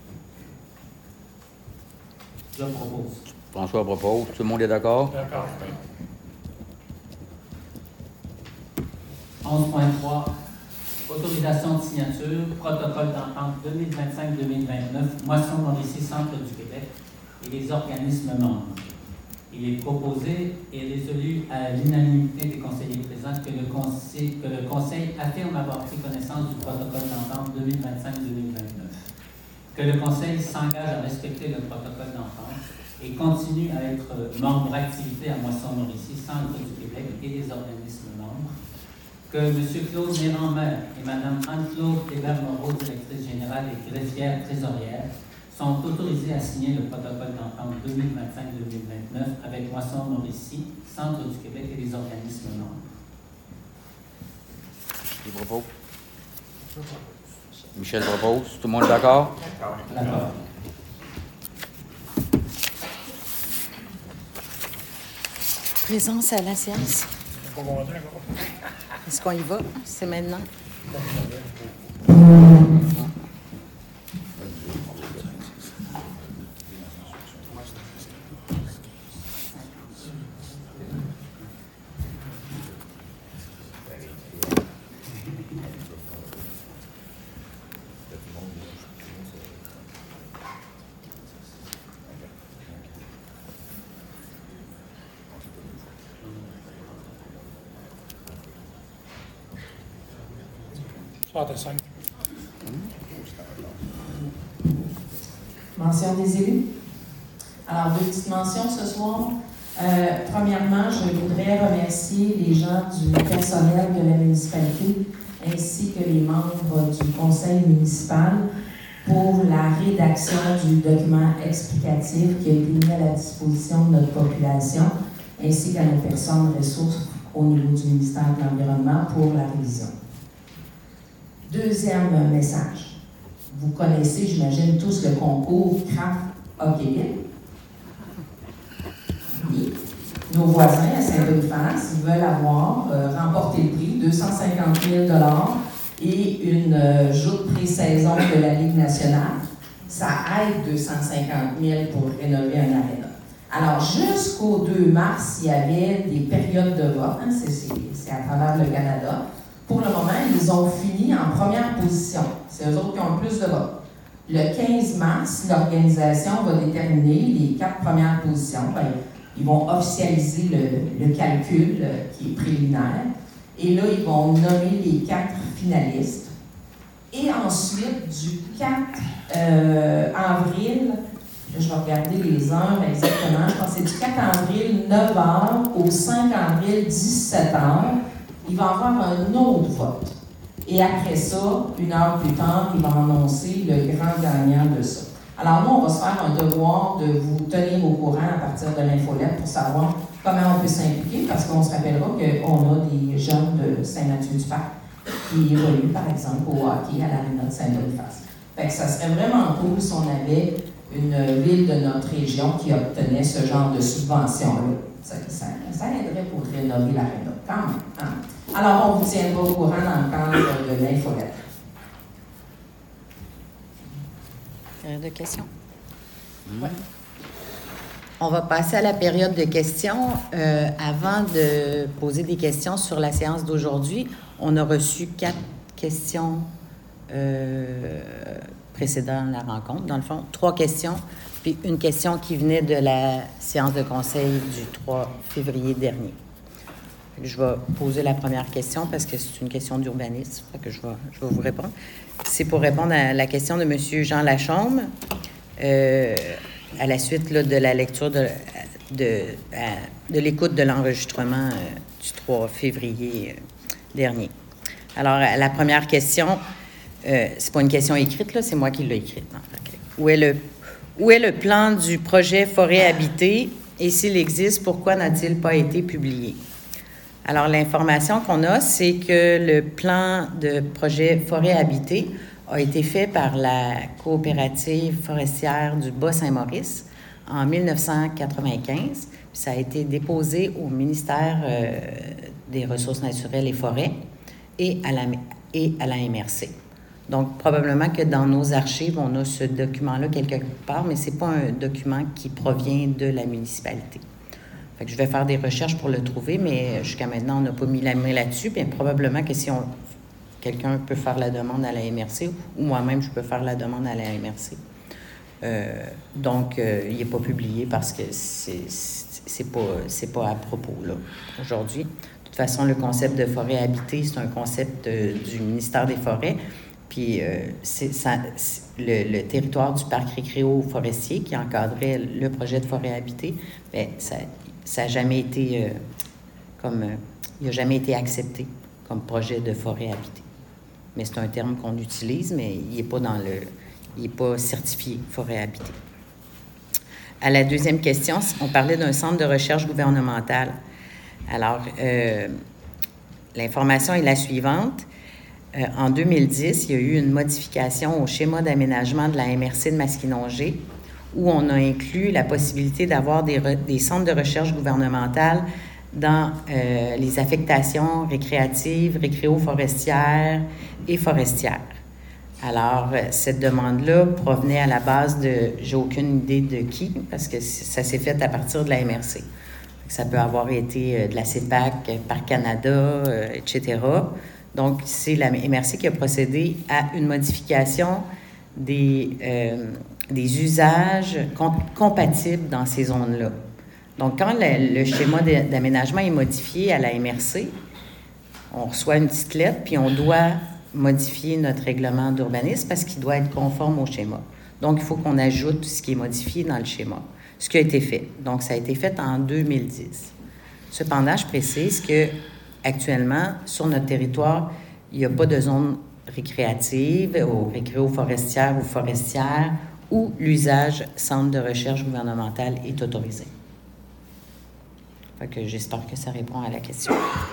Je propose. François propose. Tout le monde est d'accord? D'accord. onze point trois. Autorisation de signature, protocole d'entente deux mille vingt-cinq deux mille vingt-neuf, Moisson Mauricie, Centre du Québec et les organismes membres. Il est proposé et résolu à l'unanimité des conseillers présents que le conseil, que le conseil affirme avoir pris connaissance du protocole d'entente deux mille vingt-cinq deux mille vingt-neuf, que le conseil s'engage à respecter le protocole d'entente et continue à être membre d'activité à Moisson Mauricie, Centre du Québec et les organismes membres, que M. Claude Méran-Maire et Mme Anne-Claude Hébert-Moreau, directrice générale et greffière trésorière, sont autorisés à signer le protocole d'entente deux mille vingt-cinq deux mille vingt-neuf avec Moisson-Mauricie, Centre du Québec et les organismes membres. Qui propose? Michel propose. Tout le monde est d'accord? D'accord. Présence à la séance. Est-ce qu'on y va? C'est maintenant? Mention des élus. Alors, deux petites mentions ce soir. Euh, premièrement, je voudrais remercier les gens du personnel de la municipalité ainsi que les membres du conseil municipal pour la rédaction du document explicatif qui a été mis à la disposition de notre population ainsi qu'à nos personnes ressources au niveau du ministère de l'Environnement pour la révision. Deuxième message. Vous connaissez, j'imagine, tous le concours Craft Hockey. Oui. Nos voisins à Saint-Boniface veulent avoir euh, remporté le prix, deux cent cinquante mille dollars et une euh, joute pré-saison de la Ligue nationale. Ça aide deux cent cinquante mille pour rénover un aréna. Alors, jusqu'au deux mars, il y avait des périodes de vote, hein, c'est, c'est, c'est à travers le Canada. Pour le moment, ils ont fini en première position. C'est eux autres qui ont le plus de votes. Le quinze mars, l'organisation va déterminer les quatre premières positions. Bien, ils vont officialiser le, le calcul euh, qui est préliminaire. Et là, ils vont nommer les quatre finalistes. Et ensuite, du quatre euh, avril, là, je vais regarder les heures exactement, je pense que c'est du quatre avril, neuf heures, au cinq avril, dix-sept heures, il va y avoir un autre vote. Et après ça, une heure plus tard, il va annoncer le grand gagnant de ça. Alors nous, on va se faire un devoir de vous tenir au courant à partir de l'infolette pour savoir comment on peut s'impliquer, parce qu'on se rappellera qu'on a des jeunes de Saint-Mathieu-du-Parc qui évoluent, par exemple, au hockey à l'aréna de Saint-Boniface. Fait que ça serait vraiment cool si on avait une ville de notre région qui obtenait ce genre de subvention-là. Ça, ça, ça aiderait pour rénover l'aréna, quand même. Hein? Alors, on vous tiendra au courant dans le cadre de l'infolette. De questions? Mmh. Ouais. On va passer à la période de questions. Euh, avant de poser des questions sur la séance d'aujourd'hui, on a reçu quatre questions euh, précédant la rencontre. Dans le fond, trois questions, puis une question qui venait de la séance de conseil du trois février dernier. Je vais poser la première question parce que c'est une question d'urbanisme, que je vais, je vais vous répondre. C'est pour répondre à la question de M. Jean Lachaume, euh, à la suite là, de la lecture de, de, à, de l'écoute de l'enregistrement euh, du trois février euh, dernier. Alors, la première question, euh, c'est pas une question écrite, là, c'est moi qui l'ai écrite. Non, okay. Où est le, où est le plan du projet Forêt habitée et s'il existe, pourquoi n'a-t-il pas été publié? Alors, l'information qu'on a, c'est que le plan de projet Forêt habitée a été fait par la coopérative forestière du Bas-Saint-Maurice en mille neuf cent quatre-vingt-quinze. Puis ça a été déposé au ministère euh, des Ressources naturelles et forêts et à la, et à la M R C. Donc, probablement que dans nos archives, on a ce document-là quelque part, mais ce n'est pas un document qui provient de la municipalité. Fait que je vais faire des recherches pour le trouver, mais jusqu'à maintenant, on n'a pas mis la main là-dessus. Bien, probablement que si on, quelqu'un peut faire la demande à la M R C, ou moi-même, je peux faire la demande à la M R C. Euh, donc, euh, il n'est pas publié parce que c'est, c'est pas, c'est pas à propos, là, aujourd'hui. De toute façon, le concept de forêt habitée, c'est un concept euh, du ministère des Forêts. Puis, euh, c'est, ça, c'est le, le territoire du parc récréo-forestier qui encadrait le projet de forêt habitée, bien, ça... Ça n'a jamais été euh, comme euh, il n'a jamais été accepté comme projet de forêt habitée. Mais c'est un terme qu'on utilise, mais il n'est pas dans le il n'est pas certifié forêt habitée. À la deuxième question, on parlait d'un centre de recherche gouvernementale. Alors, euh, l'information est la suivante. Euh, en deux mille dix, il y a eu une modification au schéma d'aménagement de la M R C de Masquinongé où on a inclus la possibilité d'avoir des, re- des centres de recherche gouvernementale dans euh, les affectations récréatives, récréo-forestières et forestières. Alors, euh, cette demande-là provenait à la base de, j'ai aucune idée de qui, parce que ça s'est fait à partir de la M R C. Ça peut avoir été euh, de la C E P A C, Parc Canada, euh, et cetera. Donc, c'est la M R C qui a procédé à une modification des, euh, des usages com- compatibles dans ces zones-là. Donc, quand le, le schéma de- d'aménagement est modifié à la M R C, on reçoit une petite lettre, puis on doit modifier notre règlement d'urbanisme parce qu'il doit être conforme au schéma. Donc, il faut qu'on ajoute ce qui est modifié dans le schéma, ce qui a été fait. Donc, ça a été fait en deux mille dix. Cependant, je précise que actuellement, sur notre territoire, il n'y a pas de zone récréative ou récréo-forestière ou forestière où l'usage centre de recherche gouvernementale est autorisé. Fait que j'espère que ça répond à la question.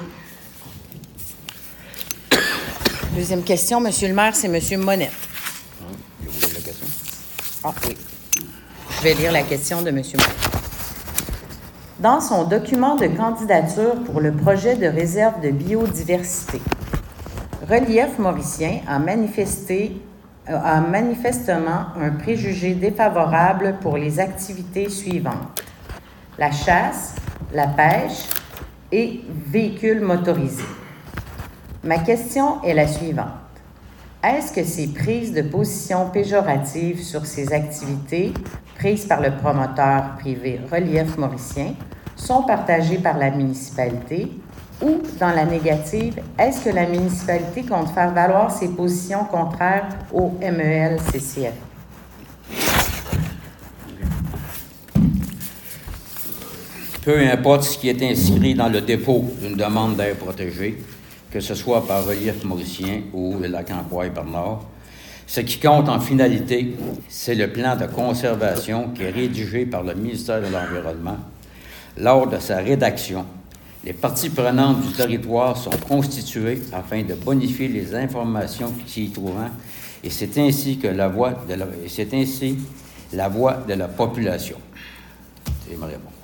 Deuxième question, Monsieur le maire, c'est Monsieur Monette. Il a voulu la question. Ah oui. Je vais lire la question de Monsieur Monette. Dans son document de candidature pour le projet de réserve de biodiversité, Relief Mauricien a manifesté a manifestement un préjugé défavorable pour les activités suivantes: la chasse, la pêche et véhicules motorisés. Ma question est la suivante. Est-ce que ces prises de position péjoratives sur ces activités, prises par le promoteur privé Relief Mauricien, sont partagées par la municipalité ou, dans la négative, est-ce que la municipalité compte faire valoir ses positions contraires au M E L C C F? Peu importe ce qui est inscrit dans le dépôt d'une demande d'aire protégée, que ce soit par Relief Mauricien ou le lac Encoy-Bernard, ce qui compte en finalité, c'est le plan de conservation qui est rédigé par le ministère de l'Environnement. Lors de sa rédaction, les parties prenantes du territoire sont constituées afin de bonifier les informations qui y trouvent, et c'est ainsi que la voix de la, et c'est ainsi la voix de la population. C'est ma réponse.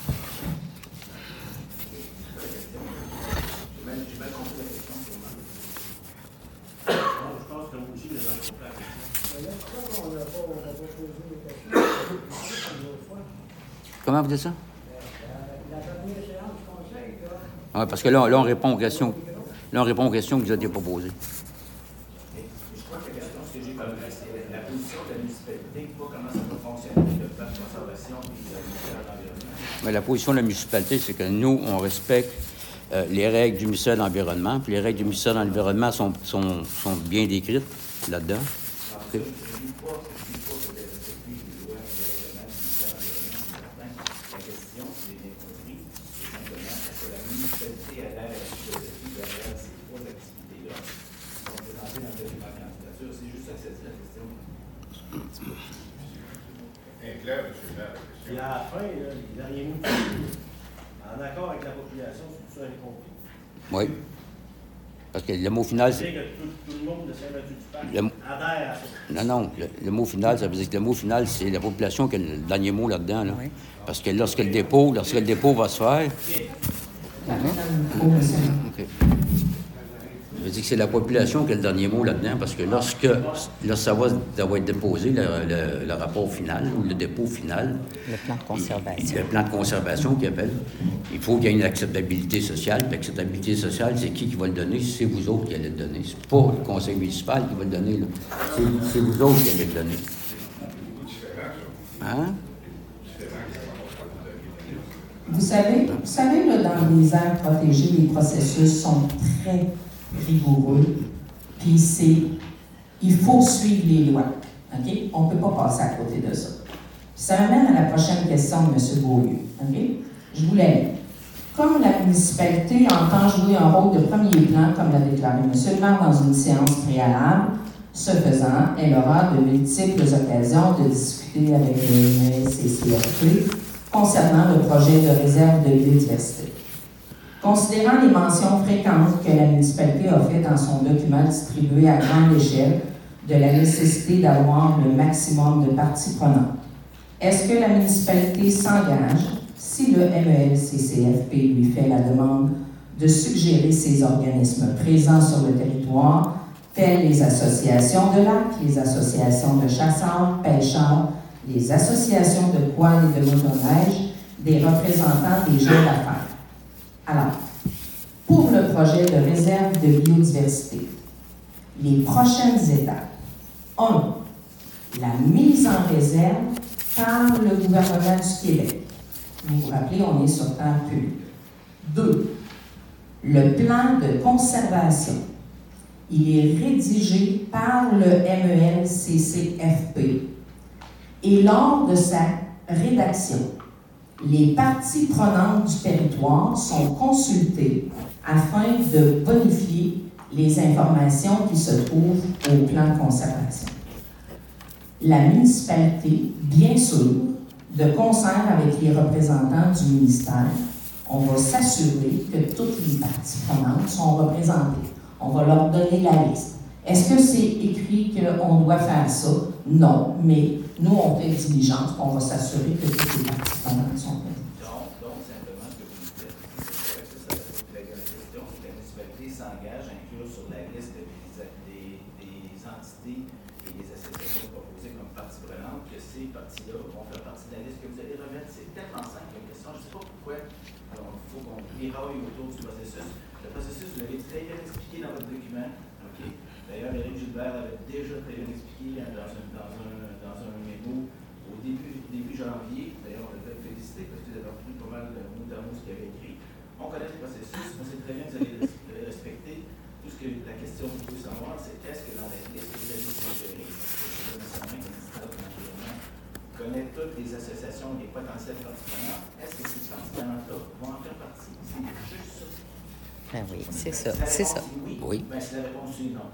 Comment vous dites ça? Ah, parce que là, là, on répond aux questions. Là, on répond aux questions qui vous ont été proposées. Je crois que la question que j'ai comme c'est la position de la municipalité, pas comment ça va fonctionner, le plan de conservation et le ministère de l'Environnement. Mais la position de la municipalité, c'est que nous, on respecte euh, les règles du ministère de l'Environnement, puis les règles du ministère de l'Environnement sont, sont, sont bien décrites là-dedans. Okay. Et à la fin, là, les derniers mots, en accord avec la population, c'est tout ça incompris. Oui. Parce que le mot final, c'est... que tout, tout le monde de Saint-Mathieu-du-Parc Le... adhère à ça. Non, non. Le, le mot final, ça veut dire que le mot final, c'est la population qui a le dernier mot là-dedans. Là. Oui. Parce que lorsque le dépôt, lorsque le dépôt va se faire... Mm-hmm. Okay. Ça veut dire que c'est la population qui a le dernier mot là-dedans, parce que lorsque, lorsque ça, va, ça va être déposé, le, le, le rapport final ou le dépôt final... Le plan de conservation. Il, le plan de conservation qu'il appelle. Il faut qu'il y ait une acceptabilité sociale. Puis l'acceptabilité sociale, c'est qui qui va le donner? C'est vous autres qui allez le donner. C'est pas le conseil municipal qui va le donner. C'est, c'est vous autres qui allez le donner. Hein? Vous savez, vous savez là, dans les aires protégées, les processus sont très rigoureux. Puis c'est, il faut suivre les lois. OK? On ne peut pas passer à côté de ça. Puis ça m'amène à la prochaine question de M. Beaulieu. OK? Je voulais, comme la municipalité entend jouer un rôle de premier plan, comme l'a déclaré M. le maire dans une séance préalable, Ce faisant, elle aura de multiples occasions de discuter avec le M E L C C F P concernant le projet de réserve de biodiversité. Considérant les mentions fréquentes que la municipalité a faites dans son document distribué à grande échelle de la nécessité d'avoir le maximum de parties prenantes, est-ce que la municipalité s'engage, si le M E L C C F P lui fait la demande de suggérer ces organismes présents sur le territoire, tels les associations de lacs, les associations de chasseurs, pêcheurs, les associations de poils et de motoneige, des représentants des jeunes d'affaires. Alors, pour le projet de réserve de biodiversité, les prochaines étapes. un. La mise en réserve par le gouvernement du Québec. Vous vous rappelez, on est sur terre publique. deux. Le plan de conservation. Il est rédigé par le M E L C C F P et lors de sa rédaction, les parties prenantes du territoire sont consultées afin de bonifier les informations qui se trouvent au plan de conservation. La municipalité, bien sûr, de concert avec les représentants du ministère, on va s'assurer que toutes les parties prenantes sont représentées. On va leur donner la liste. Est-ce que c'est écrit qu'on doit faire ça? Non, mais nous, on fait diligence, on va s'assurer que toutes les parties prenantes sont présentes. Donc, donc, simplement, ce que vous dites, c'est que ça, ça pose la question, c'est que la municipalité s'engage à inclure sur la liste des, des, des entités et des associations proposées comme parties prenantes, que ces parties-là vont faire partie de la liste que vous allez remettre. C'est tellement simple la question, je ne sais pas pourquoi il faut qu'on déraille autour du processus. Le processus, vous l'avez très bien expliqué dans votre document. Okay. D'ailleurs, Éric Gilbert l'avait déjà très bien expliqué dans un, dans un, dans un mémo au début, début janvier. D'ailleurs, on devait le féliciter parce que vous avez repris pas mal de mots dans ce qu'il avait écrit. On connaît le processus, on sait très bien que vous allez le respecter. Tout ce que la question que vous pouvez savoir, c'est est-ce que dans la liste que vous avez suggérée, parce que c'est le ministère de l'Environnement connaît toutes les associations et les potentiels participants, est-ce que ces participants-là vont en faire partie? C'est juste ça. Ben oui, c'est ça, c'est ça. Oui. Oui. Ben, c'est la réponse, c'est non.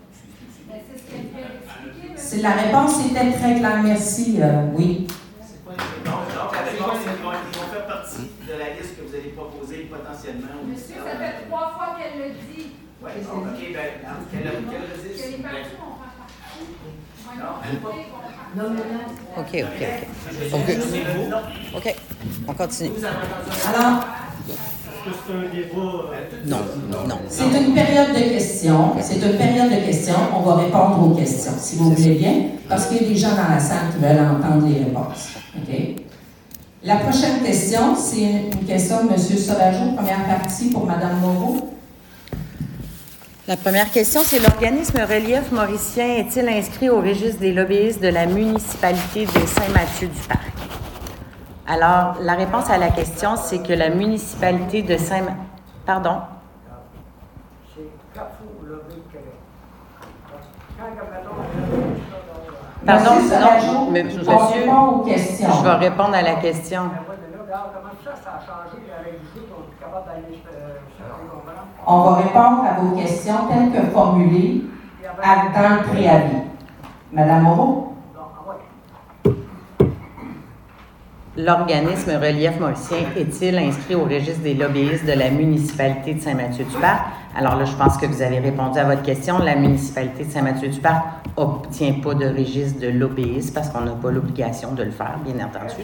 C'est la réponse était très claire, merci. Euh, oui. Donc, donc, la réponse, c'est qu'ils vont, ils vont faire partie de la liste que vous allez proposer potentiellement. Monsieur, ça fait trois fois qu'elle le dit. Oui, bon, OK, ben, qu'elle le dise. Que les partis vont faire partie. Non, OK, OK, OK. OK. OK, on continue. Alors, c'est un débat. Non, non. c'est une période de questions. C'est une période de questions. On va répondre aux questions, si vous voulez bien, parce qu'il y a des gens dans la salle qui veulent entendre les réponses. OK? La prochaine question, c'est une question de M. Sauvageau, première partie pour Mme Moreau. La première question, c'est l'organisme Relief Mauricien est-il inscrit au registre des lobbyistes de la municipalité de Saint-Mathieu-du-Parc? Alors, la réponse à la question, c'est que la municipalité de Saint-Mathieu... Pardon? C'est Carrefour Lobby Québec. Pardon, Monsieur Sauvageau, non, mais, on monsieur, répond aux questions. je vais répondre à la question. Comment ça, ça a changé avec vous, on est capable d'aller On va répondre à vos questions telles que formulées dans le préavis. Madame Moreau? L'organisme Relief Mauricien est-il inscrit au registre des lobbyistes de la municipalité de Saint-Mathieu-du-Parc? Alors là, je pense que vous avez répondu à votre question. La municipalité de Saint-Mathieu-du-Parc n'obtient pas de registre de lobbyistes parce qu'on n'a pas l'obligation de le faire, bien entendu.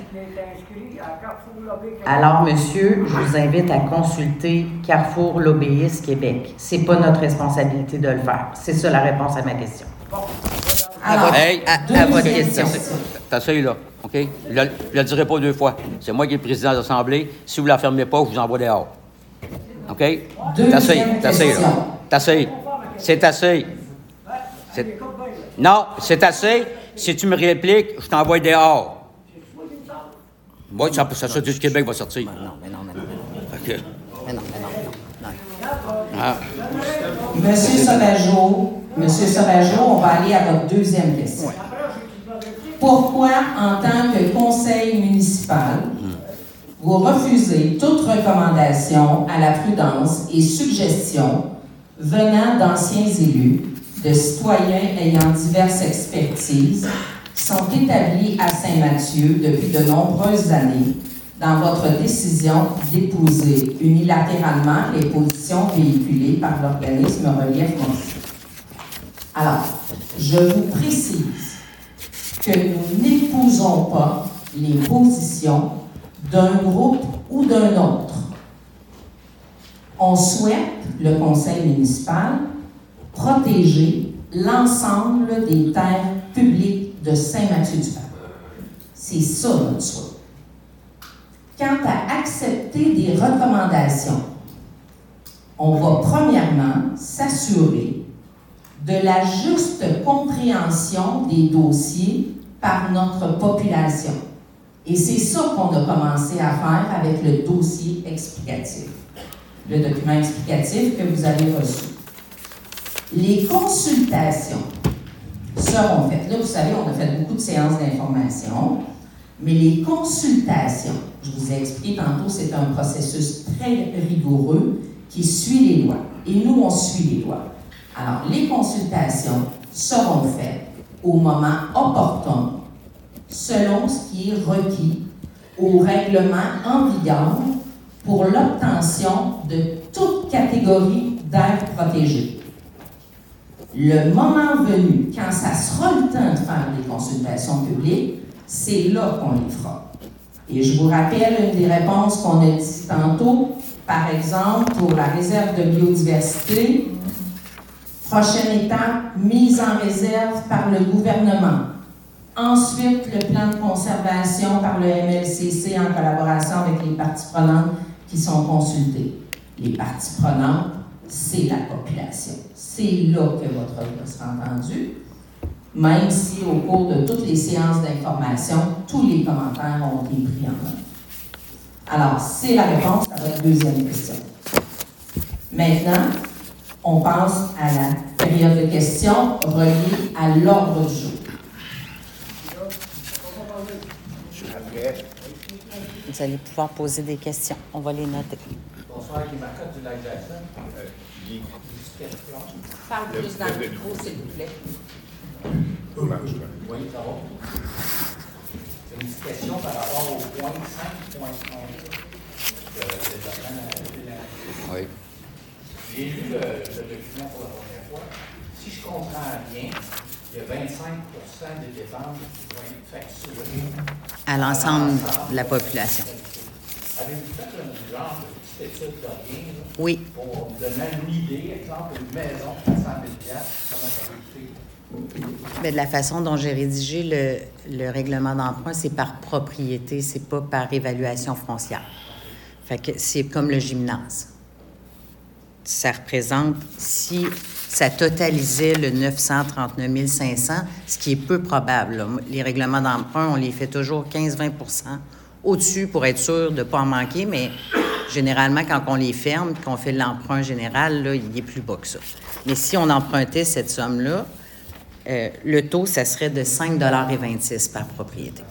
Alors, monsieur, je vous invite à consulter Carrefour Lobbyiste Québec. C'est pas notre responsabilité de le faire. C'est ça la réponse à ma question. Alors, Hey, à, à votre question. question. T'asseyez là, OK? Je ne le dirai pas deux fois. C'est moi qui est le président de l'Assemblée. Si vous ne la fermez pas, je vous envoie dehors. OK? Deuxième T'asseyez, t'asseyez là. question. T'asseyez. C'est assez. C'est... Non, c'est assez. Si tu me répliques, je t'envoie dehors. Moi, ça, ça, ça du Québec va sortir. Non, mais non, mais non. OK. Mais non, mais non, mais non. non. Ah. Monsieur Sauvageau, Monsieur Sauvageau, on va aller à votre deuxième question. Pourquoi, en tant que conseil municipal, vous refusez toute recommandation à la prudence et suggestion venant d'anciens élus de citoyens ayant diverses expertises qui sont établis à Saint-Mathieu depuis de nombreuses années dans votre décision d'épouser unilatéralement les positions véhiculées par l'organisme Relief Montréal. Alors, je vous précise que nous n'épousons pas les positions d'un groupe ou d'un autre. On souhaite, le conseil municipal, protéger l'ensemble des terres publiques de Saint-Mathieu-du-Pape. C'est ça notre souhait. Quant à accepter des recommandations, on va premièrement s'assurer de la juste compréhension des dossiers par notre population. Et c'est ça qu'on a commencé à faire avec le dossier explicatif, le document explicatif que vous avez reçu. Les consultations seront faites. Là, vous savez, on a fait beaucoup de séances d'information, mais les consultations, je vous ai expliqué tantôt, c'est un processus très rigoureux qui suit les lois. Et nous, on suit les lois. Alors, les consultations seront faites au moment opportun, selon ce qui est requis au règlement en vigueur pour l'obtention de toute catégorie d'aires protégées. Le moment venu, quand ça sera le temps de faire des consultations publiques, c'est là qu'on les fera. Et je vous rappelle une des réponses qu'on a dit tantôt, par exemple, pour la réserve de biodiversité, prochaine étape, mise en réserve par le gouvernement. Ensuite, le plan de conservation par le M L C C en collaboration avec les parties prenantes qui sont consultées. Les parties prenantes, c'est la population. C'est là que votre œuvre sera entendue, même si au cours de toutes les séances d'information, tous les commentaires ont été pris en main. Alors, c'est la réponse à votre deuxième question. Maintenant, on passe à la période de questions reliée à l'ordre du jour. Vous allez pouvoir poser des questions. On va les noter. Bonsoir, Guy Marcotte du Lac-Jackson. Guy. Parle plus dans le micro, s'il vous plaît. Oui, ça va. C'est une petite question par rapport au point cinq point onze de développement de la. Oui. J'ai lu le, le document pour la première fois. Si je comprends bien, il y a vingt-cinq pour cent des dépenses qui vont être facturées À l'ensemble de la population. Avez-vous fait un genre de petite étude de rien là, Oui. pour me donner une idée, exemple, une maison de quatre cent mille dollars, comment ça va coûter? Bien, de la façon dont j'ai rédigé le, le règlement d'emprunt, c'est par propriété, c'est pas par évaluation foncière. Fait que c'est comme le gymnase. Ça représente, si ça totalisait le neuf cent trente-neuf mille cinq cents, ce qui est peu probable. Là. Les règlements d'emprunt, on les fait toujours quinze à vingt pour cent au-dessus pour être sûr de ne pas en manquer, mais généralement, quand on les ferme et qu'on fait l'emprunt général, là, il est plus bas que ça. Mais si on empruntait cette somme-là, euh, le taux, ça serait de cinq virgule vingt-six dollars par propriété.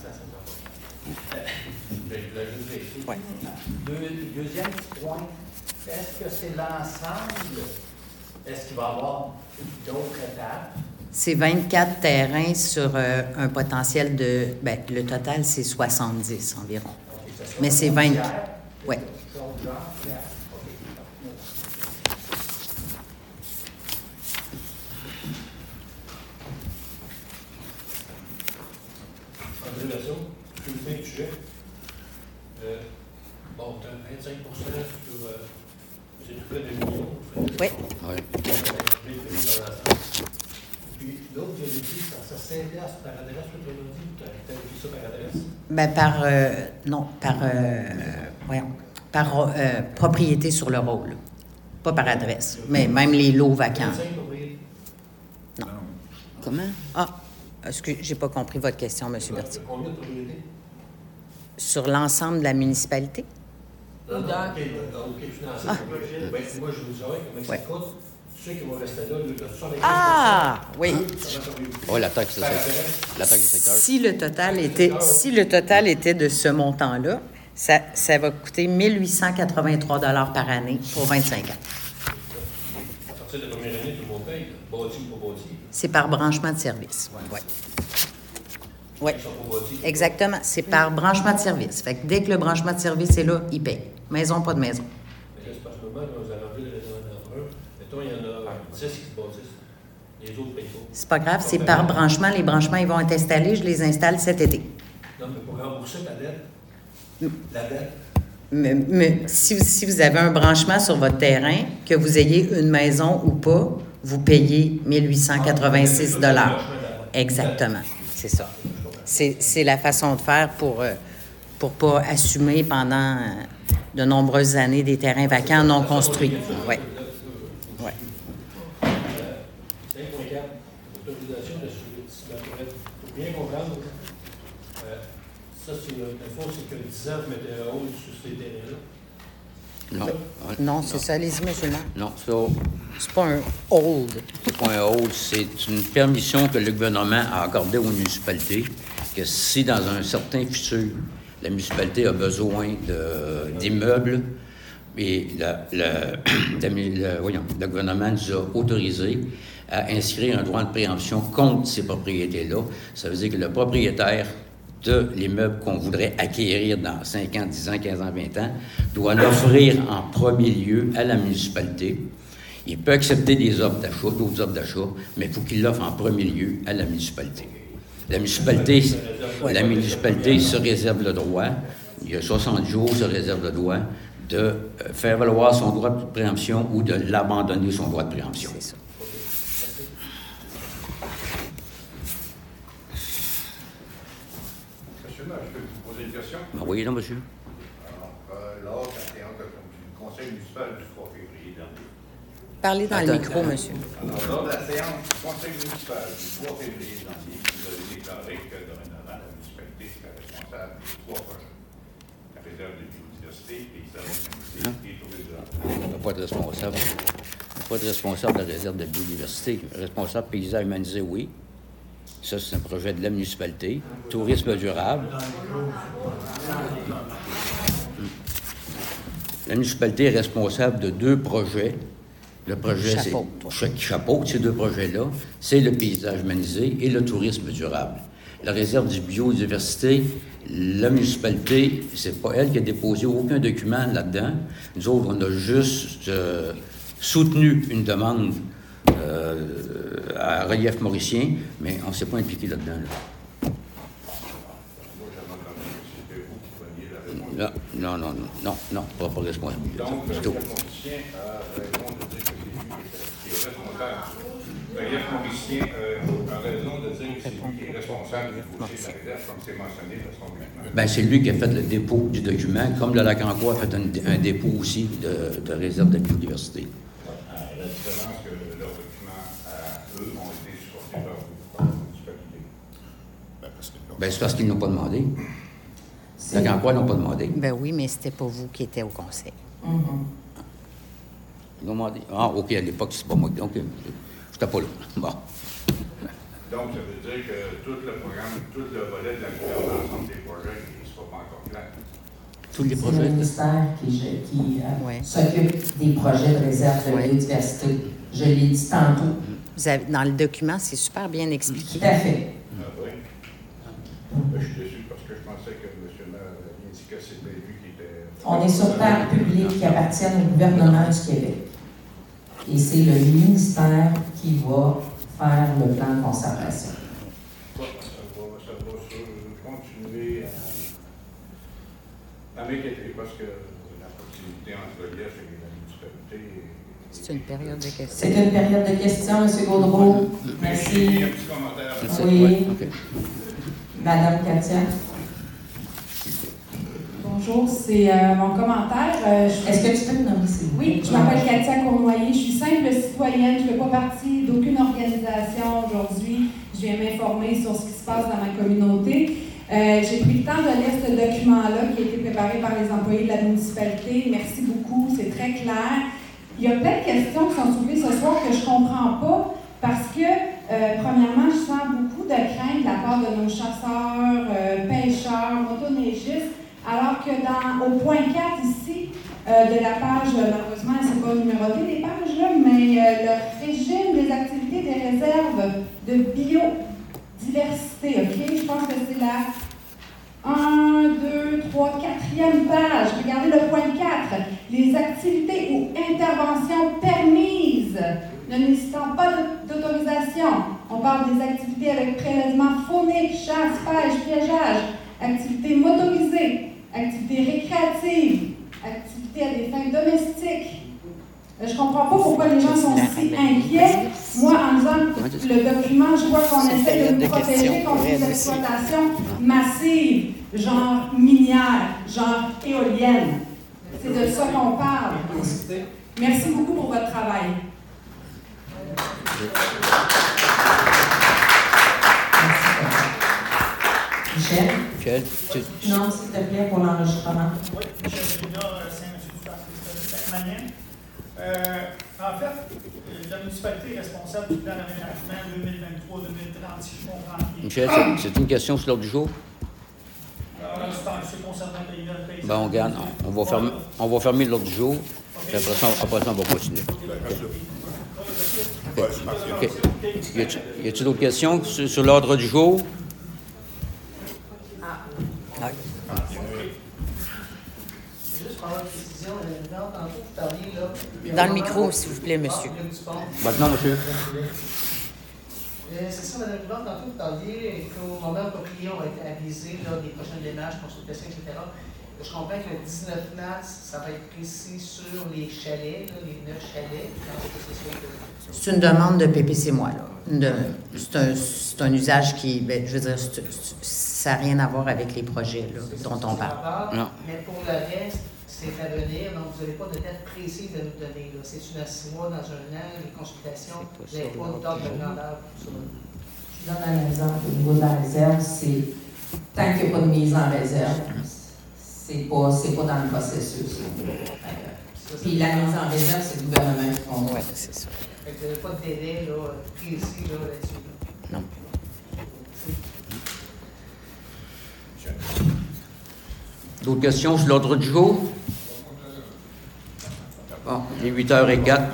Ouais. Deux, deuxième petit point, est-ce que c'est l'ensemble? Est-ce qu'il va y avoir d'autres étapes? C'est vingt-quatre terrains sur euh, un potentiel de... Bien, le total, c'est soixante-dix environ. Okay, mais c'est vingt... Oui. André Lasso, tu me fais le sujet. Euh, bon, tu as vingt-cinq pour cent sur euh, c'est tout près de millions. Oui. Oui. Puis l'autre, je l'ai dit, ça, ça s'intéresse par adresse, tu l'as dit, tu as dit ça par adresse? Ben par... Euh, non, par... Euh, voyons, par euh, propriété sur le rôle. Pas par adresse. Mais même les lots vacants. vingt-cinq propriétés? Non. Comment? Ah, est-ce que j'ai pas compris votre question, M. Berthier? Combien de propriétés? Sur l'ensemble de la municipalité? Non, non, OK, OK, financé. Ah. Ben, moi, je vous dirais comment ça Ouais. coûte. Ceux qui vont rester là, le soixante-quinze pour cent. Ah, oui. Oh, la taxe, c'est ça. La taxe du secteur. Si le total était, si le total était de ce montant-là, ça, ça va coûter mille huit cent quatre-vingt-trois dollars par année pour vingt-cinq ans. À partir de la première année, tout le monde paye. Là. bâti ou pas bâti. C'est par branchement de service. Oui. Oui. Ils sont pas bâtis. Exactement. C'est par branchement de service. Fait que dès que le branchement de service est là, il paye. Maison, pas de maison. Mais là, c'est parce que moment, quand vous avez enlevé le raisonnement d'emprunt, mettons, il y en a dix qui se bâtissent. Les autres payent pas. C'est pas grave, c'est par branchement. Les branchements, ils vont être installés. Je les installe cet été. Non, mais pour rembourser ta dette, Mm. la dette, Mais, mais si, vous- si vous avez un branchement sur votre terrain, que vous ayez une maison ou pas, vous payez mille huit cent quatre-vingt-six dollars. Exactement, c'est ça. C'est, c'est la façon de faire pour ne pour pas assumer pendant euh, de nombreuses années des terrains vacants non construits. Oui. Ouais. cinq point quatre, autorisation d'assujettissement naturel. Il faut bien comprendre, euh, ça, c'est le fond, c'est que dix ans, vous mettez un haut sur ces terrains-là. Non. Non, c'est ça, allez-y, monsieur le maire. Non, ça, C'est pas un hold. c'est pas un hold, c'est une permission que le gouvernement a accordée aux municipalités, que si dans un certain futur, la municipalité a besoin de, d'immeubles, et la- la- la- le, voyons, le gouvernement nous a autorisé à inscrire un droit de préemption contre ces propriétés-là. Ça veut dire que le propriétaire de l'immeuble qu'on voudrait acquérir dans cinq ans, dix ans, quinze ans, vingt ans, doit l'offrir en premier lieu à la municipalité. Il peut accepter des offres d'achat, d'autres offres d'achat, mais il faut qu'il l'offre en premier lieu à la municipalité. La municipalité, la municipalité se réserve le droit, il y a soixante jours, se réserve le droit de euh, faire valoir son droit de préemption ou de l'abandonner son droit de préemption. C'est ça. Monsieur le maire, je peux vous poser une question? Ah oui, non, monsieur? Alors, euh, lors de la séance de- du conseil municipal du trois février dernier. Parlez dans Attends, le micro, monsieur. Alors, lors de la séance du conseil municipal du trois février dernier, vous avez déclaré que dorénavant, la municipalité serait responsable des trois projets. La réserve de biodiversité, paysage Hein? et tourisme. On ne peut pas être responsable. On ne peut pas être responsable de la réserve de biodiversité. Responsable paysage humanisé, oui. Ça, c'est un projet de la municipalité. Tourisme durable. La municipalité est responsable de deux projets. Le projet, Chapeau, c'est toi. chaque chapeau de ces deux projets-là, c'est le paysage humanisé et le tourisme durable. La réserve de biodiversité, la municipalité, c'est pas elle qui a déposé aucun document là-dedans. Nous autres, on a juste euh, soutenu une demande euh, à Relief Mauricien, mais on ne s'est pas impliqué là-dedans. Là. Moi, j'avais entendu que c'était vous qui preniez la réponse. Non, non, non, non, non, non, pas pour responsabilité. Donc, C'est le tout. Relief Mauricien a raison de dire que c'est lui qui est- qui est responsable. Le Relief Mauricien euh, a raison de dire que c'est lui qui est responsable du dossier de la réserve, comme c'est mentionné dans son document. Ben, c'est lui qui a fait le dépôt du document, comme le lac en Croix a fait un, un dépôt aussi de, de réserve de biodiversité. À la différence que leurs documents, à eux, ont été supportés par vous, par la municipalité. Ben, parce que Ben, c'est parce qu'ils n'ont pas demandé. C'est- Lac en Croix n'ont pas demandé. Ben oui, mais c'était pas vous qui étiez au conseil. Mhm. Ils ont demandé. Ah, OK, à l'époque, c'est pas moi. OK, je n'étais pas là. Bon. Donc, ça veut dire que tout le programme, tout le volet de la gouvernance entre les projets, il ne sera pas encore clair. Tous les C'est le projets. ministère qui, gère- qui euh, Ouais. s'occupe des projets de réserve de Ouais. biodiversité. Je l'ai dit tantôt. Vous avez, dans le document, c'est super bien expliqué. Tout à fait. Ah oui? Ben, je suis déçu parce que je pensais que M. le maire avait dit que c'était lui qui était. On est sur terre publique qui appartient au gouvernement du Québec. Et c'est le ministère qui va faire le plan de conservation. Ça va, ça va se continuer à, à m'inquiéter parce que la proximité entre Liège et la municipalité. C'est une période de questions. C'est une période de questions, M. Gaudreau. Merci. Un petit commentaire. Merci. Oui. Ouais, OK. Madame Katia. Bonjour, c'est euh, mon commentaire. Euh, je- Est-ce que tu peux me nommer, s'il vous plaît? Oui, je m'appelle Katia Cournoyer. Je suis simple citoyenne. Je ne fais pas partie d'aucune organisation aujourd'hui. Je viens m'informer sur ce qui se passe dans ma communauté. Euh, J'ai pris le temps de lire ce document-là qui a été préparé par les employés de la municipalité. Merci beaucoup, c'est très clair. Il y a plein de questions qui sont soulevées ce soir que je ne comprends pas parce que, euh, premièrement, je sens beaucoup de crainte de la part de nos chasseurs, euh, pêcheurs, motoneigistes, alors que dans, au point quatre ici, euh, de la page, malheureusement, c'est pas numéroté les pages, là, mais euh, le régime des activités des réserves de biodiversité. OK? Je pense que c'est la un, deux, trois, quatrième page. Regardez le point quatre. Les activités ou interventions permises ne nécessitant pas d'autorisation. On parle des activités avec prélèvement faunique, chasse, pêche, piégeage, activités motorisées, activités récréatives, activités à des fins domestiques. Je ne comprends pas pourquoi les gens sont si inquiets. Moi, en lisant le document, je vois qu'on essaie de nous protéger contre des exploitations massives, genre minières, genre éoliennes. C'est de ça qu'on parle. Merci beaucoup pour votre travail. Michel? Michel, tu... Non, s'il te plaît, pour l'enregistrement. Oui, Michel Junior, Saint-Mathieu-du-Parc, euh, en fait, la municipalité est responsable du plan d'aménagement deux mille vingt-trois deux mille trente, si je comprends bien. Michel, c'est une question sur l'ordre du jour? Euh, c'est concernant le pays. Ben, on regarde, on, on, va fermer, on va fermer l'ordre du jour, puis après ça, après ça, on va continuer. Okay. Okay. Okay. Y a-t-il d'autres questions sur, sur l'ordre du jour? Ah. Juste pour avoir une précision, tantôt vous parliez là. Dans le micro, s'il vous plaît, monsieur. Maintenant, monsieur. Euh, c'est ça, Mme Duvant, tantôt vous parliez qu'au moment où Papillon a été avisé là, des prochaines démarches, consultations, et cetera. Je comprends que le dix-neuf mars, ça va être précis sur les chalets, là, les neuf chalets. C'est une demande de P P C moi, là. C'est un, c'est un usage qui, ben, je veux dire, c'est, ça n'a rien à voir avec les projets là, dont on parle. Non. Mais pour le reste, c'est à venir, donc vous n'avez pas de date précise à nous donner. C'est une à six mois, dans un an, les consultations, vous n'avez pas de date de grandeur pour ça. Je donne un exemple au niveau de la réserve, c'est tant qu'il n'y a pas de mise en réserve, c'est pas, c'est pas dans le processus. Puis la mise en réserve, c'est le gouvernement qui font. Oui, c'est ça. Vous n'avez pas de délai là, précis là, là-dessus. Non. D'autres questions sur l'ordre du jour? Bon, il est huit heures zéro quatre.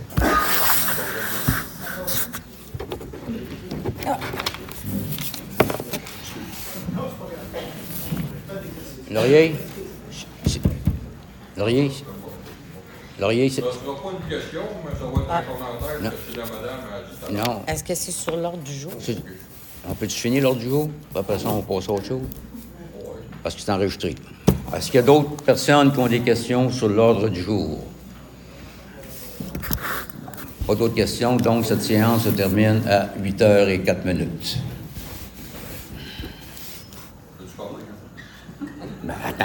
Laurier? Laurier? Laurier, c'est... Ça ne sera pas une question, mais ça va être ah. un commentaire non. que la madame a dit. Non. Est-ce que c'est sur l'ordre du jour? C'est... On peut-tu finir l'ordre du jour? Après ça, on passe à autre chose? Oui. Parce que c'est enregistré. Est-ce qu'il y a d'autres personnes qui ont des questions sur l'ordre du jour? Pas d'autres questions, donc cette séance se termine à huit heures zéro quatre minutes.